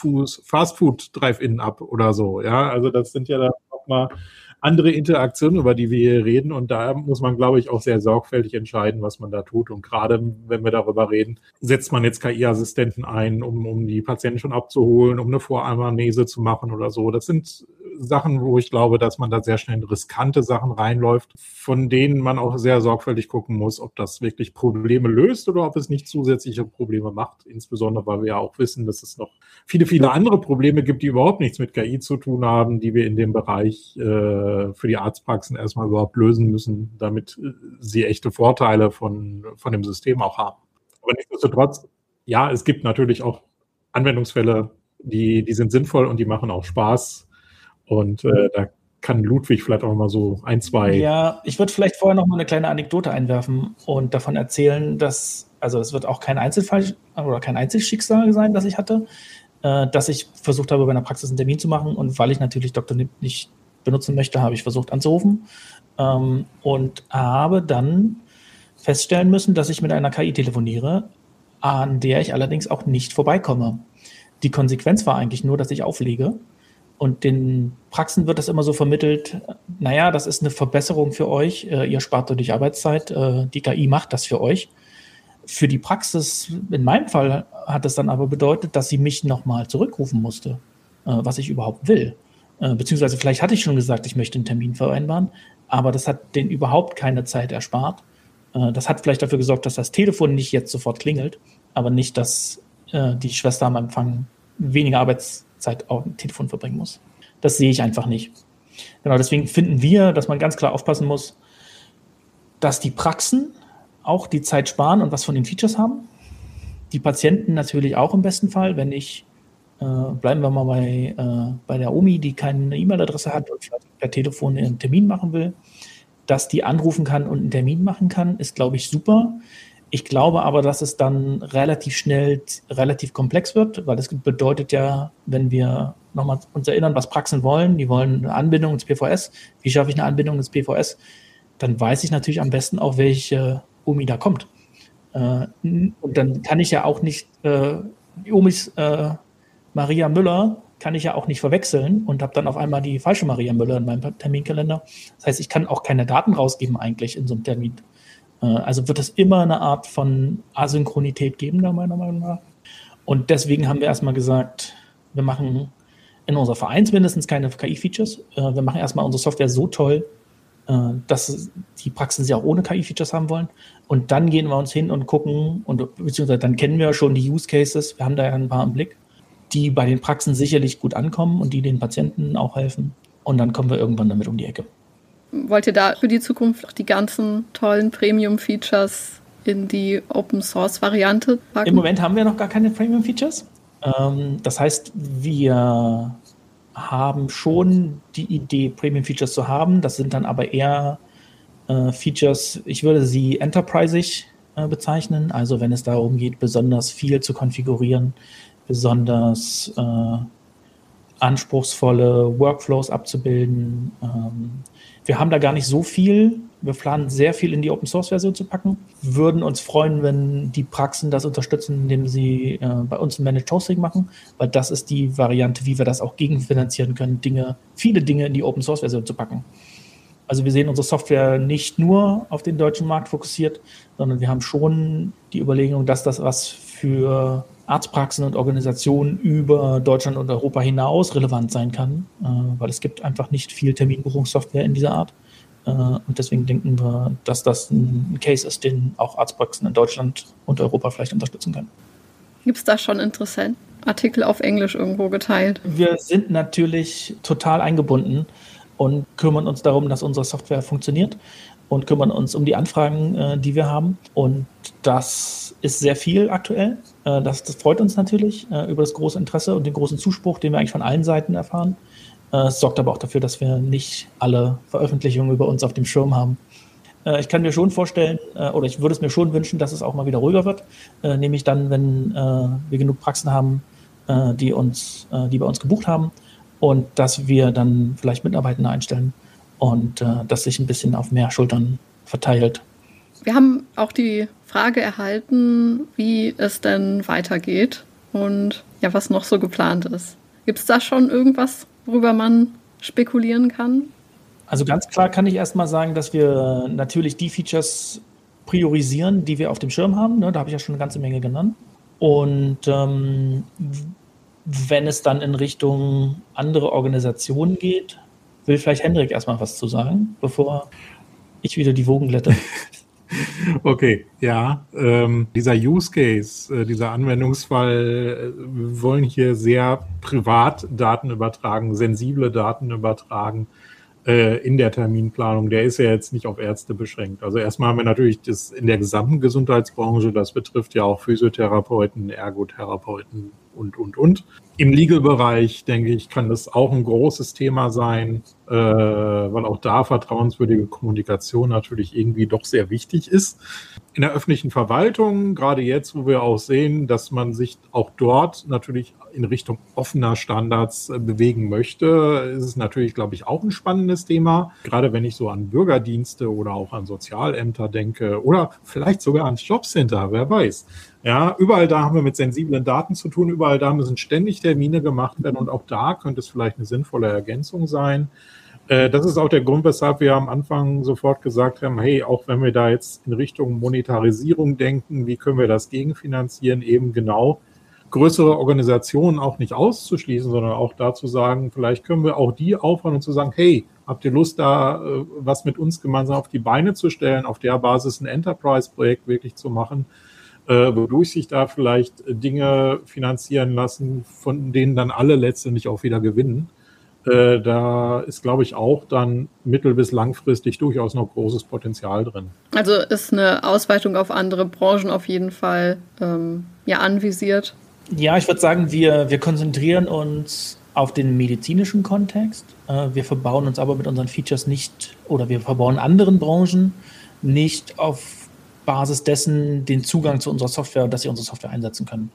Fastfood-Drive-In ab oder so. Ja, also das sind ja dann auch mal andere Interaktionen, über die wir hier reden. Und da muss man, glaube ich, auch sehr sorgfältig entscheiden, was man da tut. Und gerade wenn wir darüber reden, setzt man jetzt K I-Assistenten ein, um, um die Patienten schon abzuholen, um eine Voranamnese zu machen oder so. Das sind Sachen, wo ich glaube, dass man da sehr schnell in riskante Sachen reinläuft, von denen man auch sehr sorgfältig gucken muss, ob das wirklich Probleme löst oder ob es nicht zusätzliche Probleme macht. Insbesondere, weil wir ja auch wissen, dass es noch viele, viele andere Probleme gibt, die überhaupt nichts mit K I zu tun haben, die wir in dem Bereich äh, für die Arztpraxen erstmal überhaupt lösen müssen, damit sie echte Vorteile von, von dem System auch haben. Aber nichtsdestotrotz, ja, es gibt natürlich auch Anwendungsfälle, die, die sind sinnvoll und die machen auch Spaß. Und äh, da kann Ludwig vielleicht auch mal so ein, zwei... Ja, ich würde vielleicht vorher noch mal eine kleine Anekdote einwerfen und davon erzählen, dass, also es wird auch kein Einzelfall oder kein Einzelschicksal sein, das ich hatte, äh, dass ich versucht habe, bei einer Praxis einen Termin zu machen und weil ich natürlich Doktor Nipp nicht benutzen möchte, habe ich versucht anzurufen ähm, und habe dann feststellen müssen, dass ich mit einer K I telefoniere, an der ich allerdings auch nicht vorbeikomme. Die Konsequenz war eigentlich nur, dass ich auflege. Und den Praxen wird das immer so vermittelt, naja, das ist eine Verbesserung für euch, ihr spart dadurch Arbeitszeit, die K I macht das für euch. Für die Praxis, in meinem Fall, hat das dann aber bedeutet, dass sie mich nochmal zurückrufen musste, was ich überhaupt will. Beziehungsweise vielleicht hatte ich schon gesagt, ich möchte einen Termin vereinbaren, aber das hat denen überhaupt keine Zeit erspart. Das hat vielleicht dafür gesorgt, dass das Telefon nicht jetzt sofort klingelt, aber nicht, dass die Schwester am Empfang weniger Arbeitszeit Zeit auf dem Telefon verbringen muss. Das sehe ich einfach nicht. Genau, deswegen finden wir, dass man ganz klar aufpassen muss, dass die Praxen auch die Zeit sparen und was von den Features haben. Die Patienten natürlich auch im besten Fall, wenn ich, äh, bleiben wir mal bei, äh, bei der Omi, die keine E-Mail-Adresse hat und vielleicht per Telefon einen Termin machen will, dass die anrufen kann und einen Termin machen kann, ist, glaube ich, super. Ich glaube aber, dass es dann relativ schnell relativ komplex wird, weil das bedeutet ja, wenn wir nochmal uns erinnern, was Praxen wollen, die wollen eine Anbindung ins P V S. Wie schaffe ich eine Anbindung ins P V S? Dann weiß ich natürlich am besten auch, welche Omi da kommt. Und dann kann ich ja auch nicht Omis äh, Maria Müller kann ich ja auch nicht verwechseln und habe dann auf einmal die falsche Maria Müller in meinem Terminkalender. Das heißt, ich kann auch keine Daten rausgeben eigentlich in so einem Termin. Äh, also wird es immer eine Art von Asynchronität geben, da meiner Meinung nach. Und deswegen haben wir erstmal gesagt, wir machen in unserer Vereins mindestens keine K I-Features. Äh, wir machen erstmal unsere Software so toll, äh, dass die Praxen sie auch ohne K I-Features haben wollen. Und dann gehen wir uns hin und gucken, und beziehungsweise dann kennen wir schon die Use Cases, wir haben da ja ein paar im Blick, die bei den Praxen sicherlich gut ankommen und die den Patienten auch helfen. Und dann kommen wir irgendwann damit um die Ecke. Wollt ihr da für die Zukunft auch die ganzen tollen Premium-Features in die Open-Source-Variante packen? Im Moment haben wir noch gar keine Premium-Features. Ähm, das heißt, wir haben schon die Idee, Premium-Features zu haben. Das sind dann aber eher äh, Features, ich würde sie enterprisig äh, bezeichnen. Also wenn es darum geht, besonders viel zu konfigurieren, besonders äh, anspruchsvolle Workflows abzubilden. Ähm, wir haben da gar nicht so viel. Wir planen sehr viel in die Open-Source-Version zu packen. Würden uns freuen, wenn die Praxen das unterstützen, indem sie äh, bei uns ein Managed Hosting machen, weil das ist die Variante, wie wir das auch gegenfinanzieren können, Dinge, viele Dinge in die Open-Source-Version zu packen. Also wir sehen unsere Software nicht nur auf den deutschen Markt fokussiert, sondern wir haben schon die Überlegung, dass das was für Arztpraxen und Organisationen über Deutschland und Europa hinaus relevant sein kann, äh, weil es gibt einfach nicht viel Terminbuchungssoftware in dieser Art. Äh, und deswegen denken wir, dass das ein Case ist, den auch Arztpraxen in Deutschland und Europa vielleicht unterstützen können. Gibt es da schon Interessenten? Artikel auf Englisch irgendwo geteilt? Wir sind natürlich total eingebunden und kümmern uns darum, dass unsere Software funktioniert und kümmern uns um die Anfragen, äh, die wir haben. Und das ist sehr viel aktuell. Äh, das, das freut uns natürlich äh, über das große Interesse und den großen Zuspruch, den wir eigentlich von allen Seiten erfahren. Äh, es sorgt aber auch dafür, dass wir nicht alle Veröffentlichungen über uns auf dem Schirm haben. Äh, ich kann mir schon vorstellen, äh, oder ich würde es mir schon wünschen, dass es auch mal wieder ruhiger wird. Äh, nämlich dann, wenn äh, wir genug Praxen haben, äh, die, uns, äh, die bei uns gebucht haben und dass wir dann vielleicht Mitarbeitende einstellen. Und äh, das sich ein bisschen auf mehr Schultern verteilt. Wir haben auch die Frage erhalten, wie es denn weitergeht und ja, was noch so geplant ist. Gibt es da schon irgendwas, worüber man spekulieren kann? Also ganz klar kann ich erstmal sagen, dass wir natürlich die Features priorisieren, die wir auf dem Schirm haben. Ne? Da habe ich ja schon eine ganze Menge genannt. Und ähm, wenn es dann in Richtung andere Organisationen geht, will vielleicht Hendrik erstmal was zu sagen, bevor ich wieder die Wogen glätte. Okay, ja, ähm, dieser Use Case, äh, dieser Anwendungsfall, äh, wir wollen hier sehr privat Daten übertragen, sensible Daten übertragen äh, in der Terminplanung. Der ist ja jetzt nicht auf Ärzte beschränkt. Also erstmal haben wir natürlich das in der gesamten Gesundheitsbranche, das betrifft ja auch Physiotherapeuten, Ergotherapeuten und, und, und. Im Legal-Bereich, denke ich, kann das auch ein großes Thema sein, äh, weil auch da vertrauenswürdige Kommunikation natürlich irgendwie doch sehr wichtig ist. In der öffentlichen Verwaltung, gerade jetzt, wo wir auch sehen, dass man sich auch dort natürlich in Richtung offener Standards äh, bewegen möchte, ist es natürlich, glaube ich, auch ein spannendes Thema. Gerade wenn ich so an Bürgerdienste oder auch an Sozialämter denke oder vielleicht sogar ans Jobcenter, wer weiß. Ja, überall da haben wir mit sensiblen Daten zu tun, überall da müssen ständig Termine gemacht werden und auch da könnte es vielleicht eine sinnvolle Ergänzung sein. Äh, das ist auch der Grund, weshalb wir am Anfang sofort gesagt haben, hey, auch wenn wir da jetzt in Richtung Monetarisierung denken, wie können wir das gegenfinanzieren, eben genau größere Organisationen auch nicht auszuschließen, sondern auch da zu sagen, vielleicht können wir auch die aufhören und zu sagen, hey, habt ihr Lust, da äh, was mit uns gemeinsam auf die Beine zu stellen, auf der Basis ein Enterprise-Projekt wirklich zu machen, Äh, wodurch sich da vielleicht Dinge finanzieren lassen, von denen dann alle letztendlich auch wieder gewinnen. Äh, da ist, glaube ich, auch dann mittel- bis langfristig durchaus noch großes Potenzial drin. Also ist eine Ausweitung auf andere Branchen auf jeden Fall ähm, ja anvisiert. Ja, ich würde sagen, wir, wir konzentrieren uns auf den medizinischen Kontext. Äh, wir verbauen uns aber mit unseren Features nicht, oder wir verbauen anderen Branchen nicht auf Basis dessen den Zugang zu unserer Software, dass sie unsere Software einsetzen können.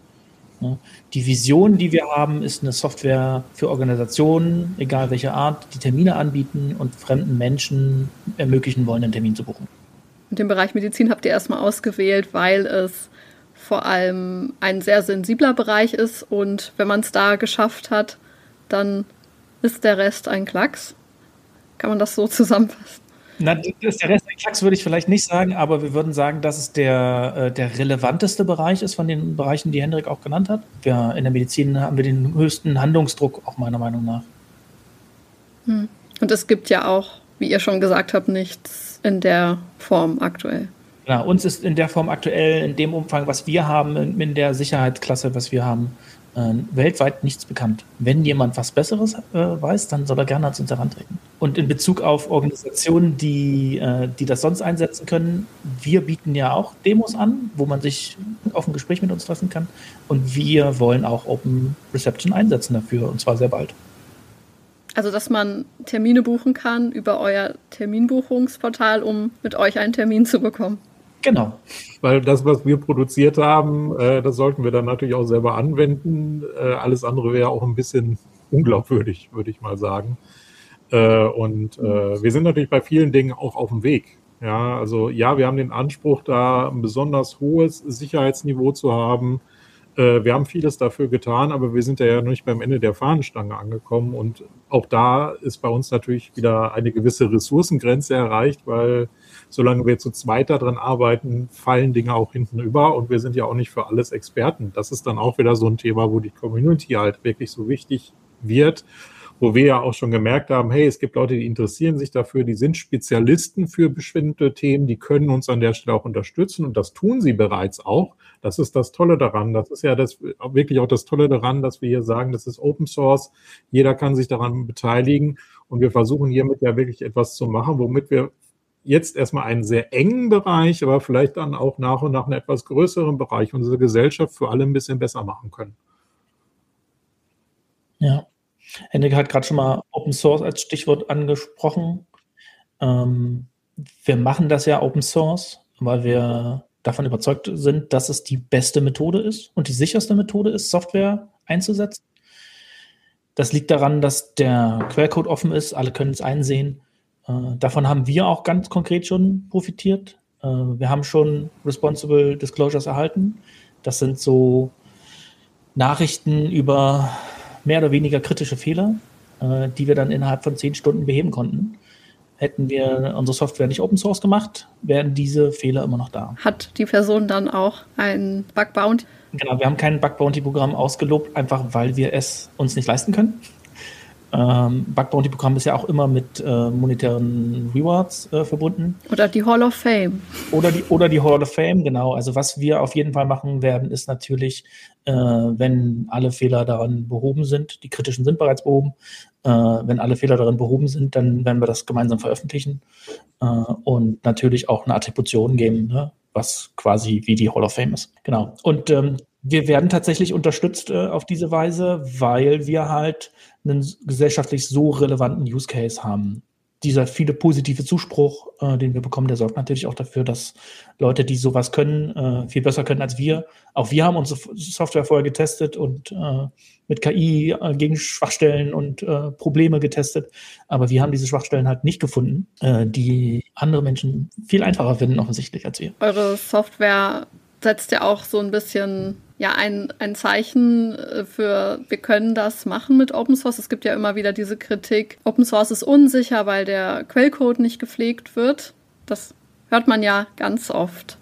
Die Vision, die wir haben, ist eine Software für Organisationen, egal welcher Art, die Termine anbieten und fremden Menschen ermöglichen wollen, einen Termin zu buchen. Und den Bereich Medizin habt ihr erstmal ausgewählt, weil es vor allem ein sehr sensibler Bereich ist und wenn man es da geschafft hat, dann ist der Rest ein Klacks. Kann man das so zusammenfassen? Na, das ist der Rest ein Klacks, würde ich vielleicht nicht sagen, aber wir würden sagen, dass es der, äh, der relevanteste Bereich ist von den Bereichen, die Hendrik auch genannt hat. Wir, in der Medizin haben wir den höchsten Handlungsdruck, auch meiner Meinung nach. Hm. Und es gibt ja auch, wie ihr schon gesagt habt, nichts in der Form aktuell. Genau, uns ist in der Form aktuell, in dem Umfang, was wir haben, in, in der Sicherheitsklasse, was wir haben, äh, weltweit nichts bekannt. Wenn jemand was Besseres äh, weiß, dann soll er gerne an uns herantreten. Und in Bezug auf Organisationen, die, äh, die das sonst einsetzen können, wir bieten ja auch Demos an, wo man sich auf ein Gespräch mit uns treffen kann. Und wir wollen auch Open Reception einsetzen dafür, und zwar sehr bald. Also, dass man Termine buchen kann über euer Terminbuchungsportal, um mit euch einen Termin zu bekommen. Genau. Weil das, was wir produziert haben, äh, das sollten wir dann natürlich auch selber anwenden. Äh, alles andere wäre auch ein bisschen unglaubwürdig, würde ich mal sagen. Äh, und äh, wir sind natürlich bei vielen Dingen auch auf dem Weg. Ja, also ja, wir haben den Anspruch, da ein besonders hohes Sicherheitsniveau zu haben. Wir haben vieles dafür getan, aber wir sind ja noch nicht beim Ende der Fahnenstange angekommen. Und auch da ist bei uns natürlich wieder eine gewisse Ressourcengrenze erreicht, weil solange wir zu zweit daran arbeiten, fallen Dinge auch hinten über. Und wir sind ja auch nicht für alles Experten. Das ist dann auch wieder so ein Thema, wo die Community halt wirklich so wichtig wird, wo wir ja auch schon gemerkt haben, hey, es gibt Leute, die interessieren sich dafür, die sind Spezialisten für bestimmte Themen, die können uns an der Stelle auch unterstützen und das tun sie bereits auch. Das ist das Tolle daran. Das ist ja das, wirklich auch das Tolle daran, dass wir hier sagen, das ist Open Source, jeder kann sich daran beteiligen und wir versuchen hiermit ja wirklich etwas zu machen, womit wir jetzt erstmal einen sehr engen Bereich, aber vielleicht dann auch nach und nach einen etwas größeren Bereich unserer Gesellschaft für alle ein bisschen besser machen können. Ja. Hendrik hat gerade schon mal Open Source als Stichwort angesprochen. Ähm, wir machen das ja Open Source, weil wir davon überzeugt sind, dass es die beste Methode ist und die sicherste Methode ist, Software einzusetzen. Das liegt daran, dass der Quellcode offen ist, alle können es einsehen. Äh, davon haben wir auch ganz konkret schon profitiert. Äh, wir haben schon Responsible Disclosures erhalten. Das sind so Nachrichten über mehr oder weniger kritische Fehler, äh, die wir dann innerhalb von zehn Stunden beheben konnten. Hätten wir unsere Software nicht Open Source gemacht, wären diese Fehler immer noch da. Hat die Person dann auch ein Bug Bounty? Genau, wir haben kein Bug Bounty Programm ausgelobt, einfach weil wir es uns nicht leisten können. Ähm, Bug Bounty Programm ist ja auch immer mit äh, monetären Rewards äh, verbunden. Oder die Hall of Fame. Oder die, oder die Hall of Fame, genau. Also was wir auf jeden Fall machen werden, ist natürlich, äh, wenn alle Fehler daran behoben sind, die kritischen sind bereits behoben, äh, wenn alle Fehler daran behoben sind, dann werden wir das gemeinsam veröffentlichen äh, und natürlich auch eine Attribution geben, ne? Was quasi wie die Hall of Fame ist. Genau. Und ähm, wir werden tatsächlich unterstützt äh, auf diese Weise, weil wir halt einen gesellschaftlich so relevanten Use Case haben. Dieser viele positive Zuspruch, äh, den wir bekommen, der sorgt natürlich auch dafür, dass Leute, die sowas können, äh, viel besser können als wir. Auch wir haben unsere Software vorher getestet und äh, mit K I äh, gegen Schwachstellen und äh, Probleme getestet. Aber wir haben diese Schwachstellen halt nicht gefunden, äh, die andere Menschen viel einfacher finden, offensichtlich, als wir. Eure Software setzt ja auch so ein bisschen ja, ein, ein Zeichen für, wir können das machen mit Open Source. Es gibt ja immer wieder diese Kritik, Open Source ist unsicher, weil der Quellcode nicht gepflegt wird. Das hört man ja ganz oft.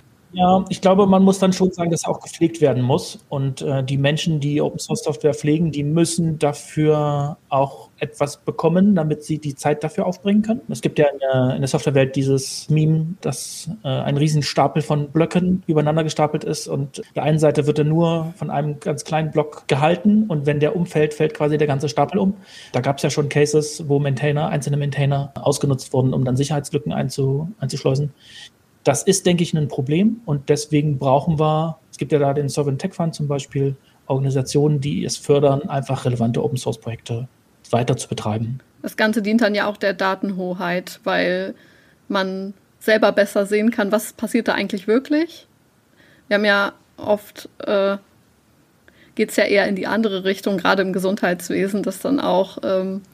Ja, ich glaube, man muss dann schon sagen, dass er auch gepflegt werden muss. Und äh, die Menschen, die Open-Source-Software pflegen, die müssen dafür auch etwas bekommen, damit sie die Zeit dafür aufbringen können. Es gibt ja in der, in der Softwarewelt dieses Meme, dass äh, ein Riesenstapel von Blöcken übereinander gestapelt ist und auf der einen Seite wird er nur von einem ganz kleinen Block gehalten und wenn der umfällt, fällt quasi der ganze Stapel um. Da gab es ja schon Cases, wo Maintainer, einzelne Maintainer ausgenutzt wurden, um dann Sicherheitslücken einzu, einzuschleusen. Das ist, denke ich, ein Problem und deswegen brauchen wir, es gibt ja da den Sovereign Tech Fund zum Beispiel, Organisationen, die es fördern, einfach relevante Open-Source-Projekte weiter zu betreiben. Das Ganze dient dann ja auch der Datenhoheit, weil man selber besser sehen kann, was passiert da eigentlich wirklich. Wir haben ja oft, äh, geht es ja eher in die andere Richtung, gerade im Gesundheitswesen, dass dann auch ähm,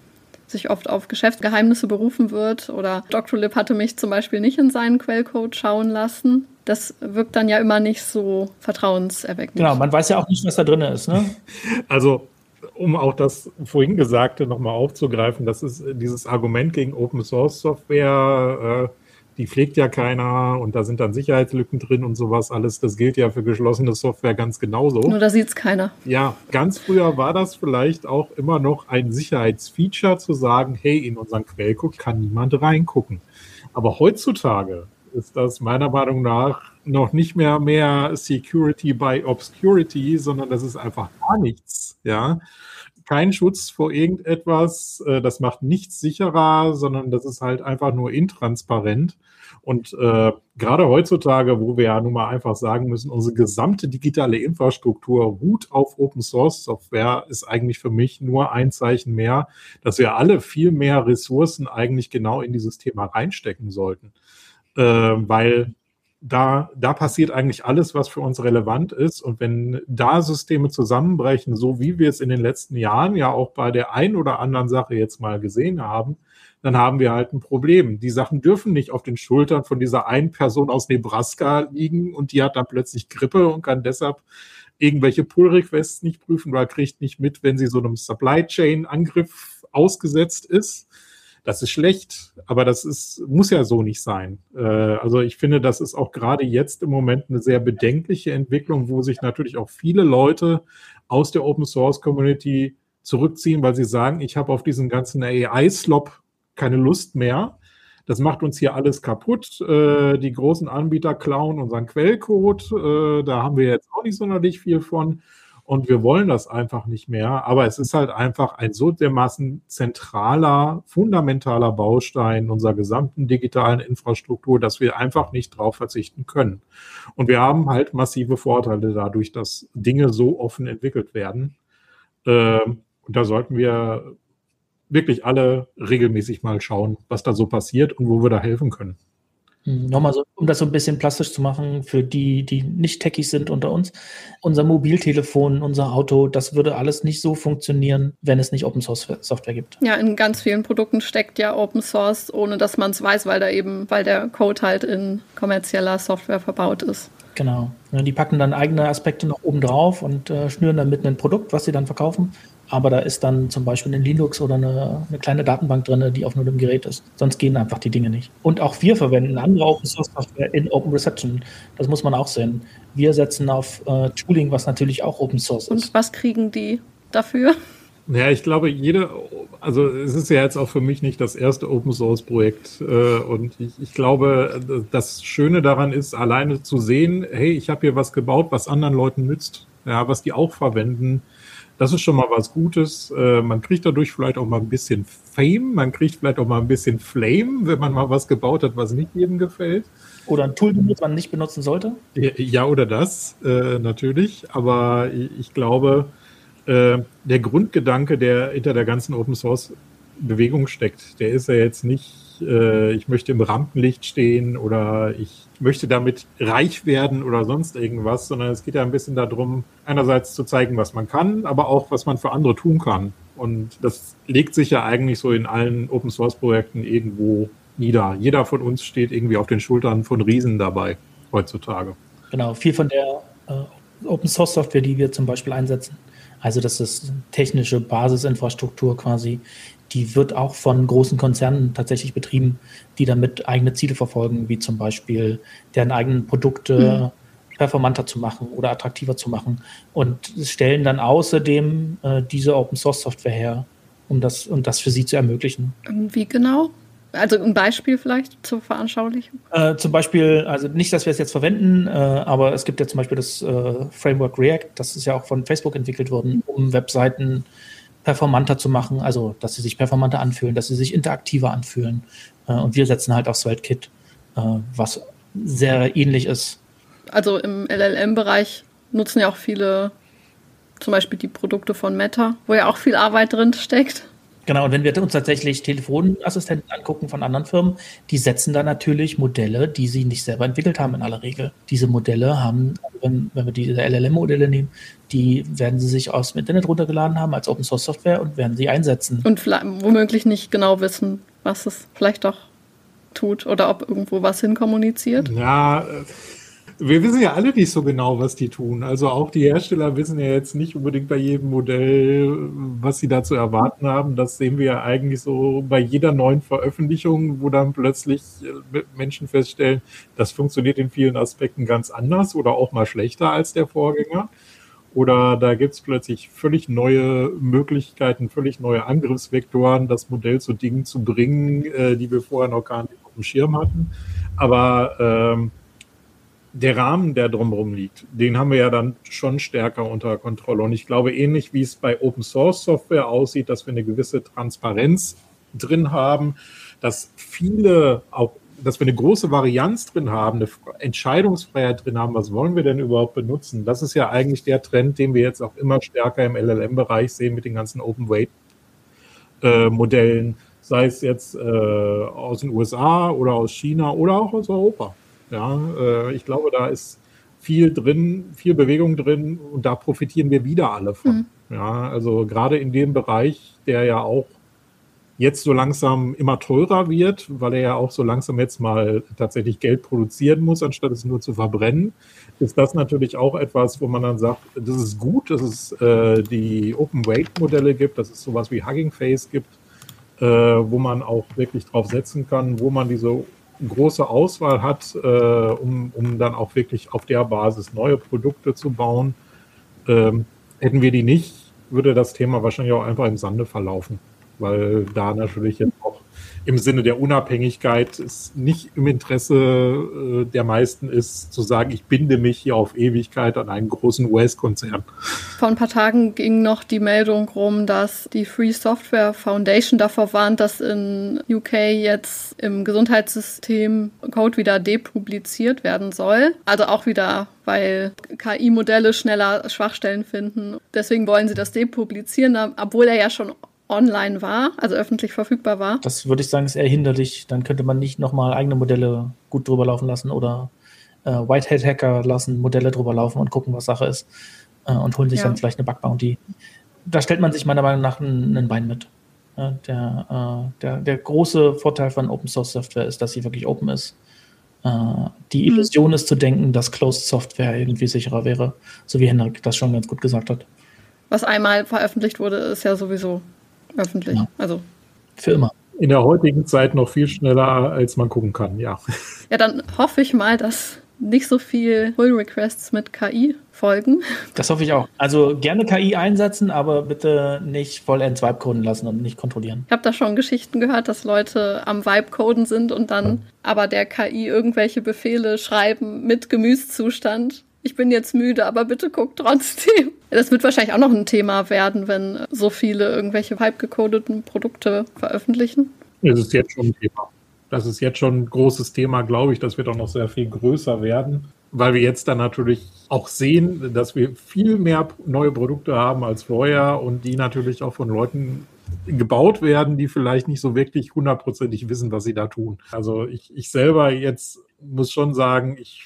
sich oft auf Geschäftsgeheimnisse berufen wird. Oder Doctolib hatte mich zum Beispiel nicht in seinen Quellcode schauen lassen. Das wirkt dann ja immer nicht so vertrauenserweckend. Genau, man weiß ja auch nicht, was da drin ist, ne? Also, um auch das vorhin Gesagte nochmal aufzugreifen, das ist dieses Argument gegen Open-Source-Software, äh, die pflegt ja keiner und da sind dann Sicherheitslücken drin und sowas alles. Das gilt ja für geschlossene Software ganz genauso. Nur da sieht es keiner. Ja, ganz früher war das vielleicht auch immer noch ein Sicherheitsfeature zu sagen, hey, in unseren Quellcode kann niemand reingucken. Aber heutzutage ist das meiner Meinung nach noch nicht mehr mehr Security by Obscurity, sondern das ist einfach gar nichts, ja. Kein Schutz vor irgendetwas, das macht nichts sicherer, sondern das ist halt einfach nur intransparent. Und äh, gerade heutzutage, wo wir ja nun mal einfach sagen müssen, unsere gesamte digitale Infrastruktur ruht auf Open-Source-Software, ist eigentlich für mich nur ein Zeichen mehr, dass wir alle viel mehr Ressourcen eigentlich genau in dieses Thema reinstecken sollten. Äh, weil Da, da passiert eigentlich alles, was für uns relevant ist. Und wenn da Systeme zusammenbrechen, so wie wir es in den letzten Jahren ja auch bei der einen oder anderen Sache jetzt mal gesehen haben, dann haben wir halt ein Problem. Die Sachen dürfen nicht auf den Schultern von dieser einen Person aus Nebraska liegen und die hat dann plötzlich Grippe und kann deshalb irgendwelche Pull-Requests nicht prüfen oder kriegt nicht mit, wenn sie so einem Supply-Chain-Angriff ausgesetzt ist. Das ist schlecht, aber das ist, muss ja so nicht sein. Äh, also ich finde, das ist auch gerade jetzt im Moment eine sehr bedenkliche Entwicklung, wo sich natürlich auch viele Leute aus der Open-Source-Community zurückziehen, weil sie sagen, ich habe auf diesen ganzen A I-Slop keine Lust mehr. Das macht uns hier alles kaputt. Äh, die großen Anbieter klauen unseren Quellcode. Äh, da haben wir jetzt auch nicht sonderlich viel von. Und wir wollen das einfach nicht mehr. Aber es ist halt einfach ein so dermaßen zentraler, fundamentaler Baustein unserer gesamten digitalen Infrastruktur, dass wir einfach nicht drauf verzichten können. Und wir haben halt massive Vorteile dadurch, dass Dinge so offen entwickelt werden. Und da sollten wir wirklich alle regelmäßig mal schauen, was da so passiert und wo wir da helfen können. Nochmal so, um das so ein bisschen plastisch zu machen für die, die nicht Techies sind unter uns. Unser Mobiltelefon, unser Auto, das würde alles nicht so funktionieren, wenn es nicht Open-Source-Software gibt. Ja, in ganz vielen Produkten steckt ja Open Source, ohne dass man es weiß, weil da eben, weil der Code halt in kommerzieller Software verbaut ist. Genau. Die packen dann eigene Aspekte noch oben drauf und äh, schnüren dann mitten ein Produkt, was sie dann verkaufen. Aber da ist dann zum Beispiel ein Linux oder eine, eine kleine Datenbank drin, die auf nur dem Gerät ist. Sonst gehen einfach die Dinge nicht. Und auch wir verwenden andere Open-Source-Software in Open Reception. Das muss man auch sehen. Wir setzen auf äh, Tooling, was natürlich auch Open Source ist. Und was kriegen die dafür? Ja, ich glaube, jede, also es ist ja jetzt auch für mich nicht das erste Open-Source-Projekt. Äh, und ich, ich glaube, das Schöne daran ist, alleine zu sehen, hey, ich habe hier was gebaut, was anderen Leuten nützt, ja, was die auch verwenden. Das ist schon mal was Gutes. Äh, man kriegt dadurch vielleicht auch mal ein bisschen Fame, man kriegt vielleicht auch mal ein bisschen Flame, wenn man mal was gebaut hat, was nicht jedem gefällt. Oder ein Tool, das man nicht benutzen sollte. Ja, oder das, äh, natürlich. Aber ich glaube, äh, der Grundgedanke, der hinter der ganzen Open-Source-Bewegung steckt, der ist ja jetzt nicht, äh, ich möchte im Rampenlicht stehen oder ich möchte damit reich werden oder sonst irgendwas, sondern es geht ja ein bisschen darum, einerseits zu zeigen, was man kann, aber auch, was man für andere tun kann. Und das legt sich ja eigentlich so in allen Open-Source-Projekten irgendwo nieder. Jeder von uns steht irgendwie auf den Schultern von Riesen dabei heutzutage. Genau, viel von der äh, Open-Source-Software, die wir zum Beispiel einsetzen, also das ist technische Basisinfrastruktur quasi, die wird auch von großen Konzernen tatsächlich betrieben, die damit eigene Ziele verfolgen, wie zum Beispiel deren eigenen Produkte mhm. performanter zu machen oder attraktiver zu machen und stellen dann außerdem äh, diese Open-Source-Software her, um das, um das für sie zu ermöglichen. Wie genau? Also ein Beispiel vielleicht zur Veranschaulichung? Äh, zum Beispiel, also nicht, dass wir es jetzt verwenden, äh, aber es gibt ja zum Beispiel das äh, Framework React, das ist ja auch von Facebook entwickelt worden, um Webseiten performanter zu machen, also dass sie sich performanter anfühlen, dass sie sich interaktiver anfühlen. Äh, und wir setzen halt auf Svelte-Kit, äh, was sehr ähnlich ist. Also im L L M-Bereich nutzen ja auch viele zum Beispiel die Produkte von Meta, wo ja auch viel Arbeit drin steckt. Genau, und wenn wir uns tatsächlich Telefonassistenten angucken von anderen Firmen, die setzen da natürlich Modelle, die sie nicht selber entwickelt haben in aller Regel. Diese Modelle haben wenn, wenn wir diese L L M-Modelle nehmen, die werden sie sich aus dem Internet runtergeladen haben als Open-Source-Software und werden sie einsetzen. Und vielleicht womöglich nicht genau wissen, was es vielleicht doch tut oder ob irgendwo was hinkommuniziert. Ja, wir wissen ja alle nicht so genau, was die tun. Also auch die Hersteller wissen ja jetzt nicht unbedingt bei jedem Modell, was sie da zu erwarten haben. Das sehen wir ja eigentlich so bei jeder neuen Veröffentlichung, wo dann plötzlich Menschen feststellen, das funktioniert in vielen Aspekten ganz anders oder auch mal schlechter als der Vorgänger. Oder da gibt es plötzlich völlig neue Möglichkeiten, völlig neue Angriffsvektoren, das Modell zu Dingen zu bringen, die wir vorher noch gar nicht auf dem Schirm hatten. Aber ähm, der Rahmen, der drumherum liegt, den haben wir ja dann schon stärker unter Kontrolle. Und ich glaube, ähnlich wie es bei Open-Source-Software aussieht, dass wir eine gewisse Transparenz drin haben, dass viele auch, dass wir eine große Varianz drin haben, eine Entscheidungsfreiheit drin haben, was wollen wir denn überhaupt benutzen? Das ist ja eigentlich der Trend, den wir jetzt auch immer stärker im L L M-Bereich sehen mit den ganzen Open-Weight-Modellen, sei es jetzt äh, aus den U S A oder aus China oder auch aus Europa. Ja, äh, ich glaube, da ist viel drin, viel Bewegung drin und da profitieren wir wieder alle von. Mhm. Ja, also gerade in dem Bereich, der ja auch jetzt so langsam immer teurer wird, weil er ja auch so langsam jetzt mal tatsächlich Geld produzieren muss, anstatt es nur zu verbrennen, ist das natürlich auch etwas, wo man dann sagt, das ist gut, dass es äh, die Open-Weight-Modelle gibt, dass es sowas wie Hugging Face gibt, äh, wo man auch wirklich drauf setzen kann, wo man diese große Auswahl hat, äh, um, um dann auch wirklich auf der Basis neue Produkte zu bauen. Ähm, hätten wir die nicht, würde das Thema wahrscheinlich auch einfach im Sande verlaufen, weil da natürlich jetzt auch im Sinne der Unabhängigkeit es nicht im Interesse äh, der meisten ist, zu sagen, ich binde mich hier auf Ewigkeit an einen großen U S-Konzern. Vor ein paar Tagen ging noch die Meldung rum, dass die Free Software Foundation davor warnt, dass in U K jetzt im Gesundheitssystem Code wieder depubliziert werden soll. Also auch wieder, weil K I-Modelle schneller Schwachstellen finden. Deswegen wollen sie das depublizieren, obwohl er ja schon online war, also öffentlich verfügbar war. Das würde ich sagen, ist eher hinderlich. Dann könnte man nicht nochmal eigene Modelle gut drüber laufen lassen oder äh, Whitehat-Hacker lassen Modelle drüber laufen und gucken, was Sache ist äh, und holen sich ja. dann vielleicht eine Bug-Bounty. Da stellt man sich meiner Meinung nach ein, ein Bein mit. Ja, der, äh, der, der große Vorteil von Open-Source-Software ist, dass sie wirklich open ist. Äh, die Illusion mhm. ist zu denken, dass Closed-Software irgendwie sicherer wäre, so wie Henrik das schon ganz gut gesagt hat. Was einmal veröffentlicht wurde, ist ja sowieso öffentlich, ja. Also für immer. In der heutigen Zeit noch viel schneller, als man gucken kann, ja. Ja, dann hoffe ich mal, dass nicht so viel Pull-Requests mit K I folgen. Das hoffe ich auch. Also gerne K I einsetzen, aber bitte nicht vollends Vibe-Coden lassen und nicht kontrollieren. Ich habe da schon Geschichten gehört, dass Leute am Vibe-Coden sind und dann mhm. aber der K I irgendwelche Befehle schreiben mit Gemüsezustand. Ich bin jetzt müde, aber bitte guck trotzdem. Das wird wahrscheinlich auch noch ein Thema werden, wenn so viele irgendwelche Vibe-gecodeten Produkte veröffentlichen. Das ist jetzt schon ein Thema. Das ist jetzt schon ein großes Thema, glaube ich. Das wird auch noch sehr viel größer werden, weil wir jetzt dann natürlich auch sehen, dass wir viel mehr neue Produkte haben als vorher und die natürlich auch von Leuten gebaut werden, die vielleicht nicht so wirklich hundertprozentig wissen, was sie da tun. Also ich, ich selber jetzt muss schon sagen, ich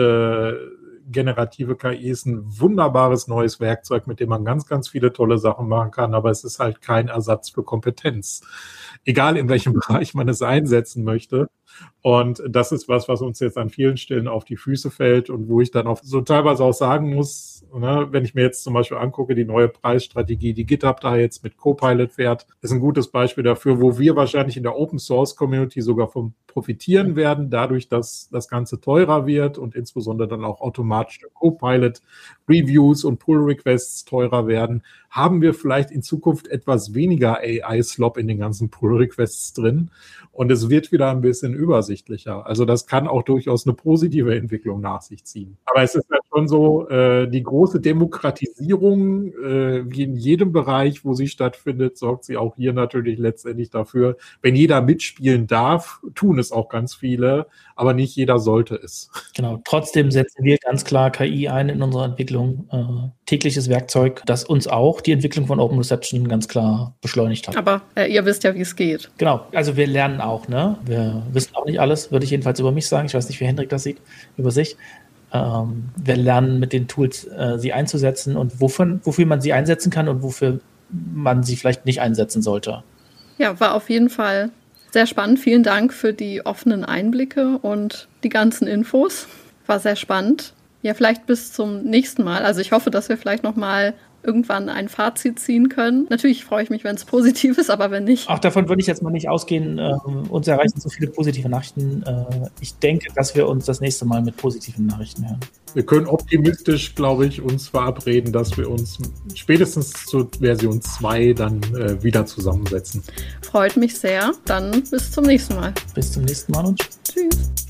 finde generative K I ist ein wunderbares neues Werkzeug, mit dem man ganz, ganz viele tolle Sachen machen kann, aber es ist halt kein Ersatz für Kompetenz. Egal in welchem Bereich man es einsetzen möchte. Und das ist was, was uns jetzt an vielen Stellen auf die Füße fällt und wo ich dann auch so teilweise auch sagen muss, ne, wenn ich mir jetzt zum Beispiel angucke, die neue Preisstrategie, die GitHub da jetzt mit Copilot fährt, ist ein gutes Beispiel dafür, wo wir wahrscheinlich in der Open-Source-Community sogar von profitieren werden, dadurch, dass das Ganze teurer wird und insbesondere dann auch automatisch Copilot-Reviews und Pull-Requests teurer werden, haben wir vielleicht in Zukunft etwas weniger A I-Slop in den ganzen Pull-Requests drin und es wird wieder ein bisschen übersichtlicher. Also das kann auch durchaus eine positive Entwicklung nach sich ziehen. Aber es ist halt schon so, äh, die große Demokratisierung, äh, wie in jedem Bereich, wo sie stattfindet, sorgt sie auch hier natürlich letztendlich dafür, wenn jeder mitspielen darf, tun es auch ganz viele, aber nicht jeder sollte es. Genau, trotzdem setzen wir ganz klar K I ein in unserer Entwicklung. Äh, tägliches Werkzeug, das uns auch die Entwicklung von Open Reception ganz klar beschleunigt hat. Aber äh, ihr wisst ja, wie es geht. Genau, also wir lernen auch, ne? Wir wissen auch nicht alles, würde ich jedenfalls über mich sagen. Ich weiß nicht, wie Hendrik das sieht, über sich. Ähm, wir lernen mit den Tools, äh, sie einzusetzen und wofür, wofür man sie einsetzen kann und wofür man sie vielleicht nicht einsetzen sollte. Ja, war auf jeden Fall sehr spannend. Vielen Dank für die offenen Einblicke und die ganzen Infos. War sehr spannend. Ja, vielleicht bis zum nächsten Mal. Also ich hoffe, dass wir vielleicht noch mal irgendwann ein Fazit ziehen können. Natürlich freue ich mich, wenn es positiv ist, aber wenn nicht. Auch davon würde ich jetzt mal nicht ausgehen. Äh, uns erreichen so viele positive Nachrichten. Äh, ich denke, dass wir uns das nächste Mal mit positiven Nachrichten hören. Wir können optimistisch, glaube ich, uns verabreden, dass wir uns spätestens zur Version zwei dann äh, wieder zusammensetzen. Freut mich sehr. Dann bis zum nächsten Mal. Bis zum nächsten Mal und tschüss.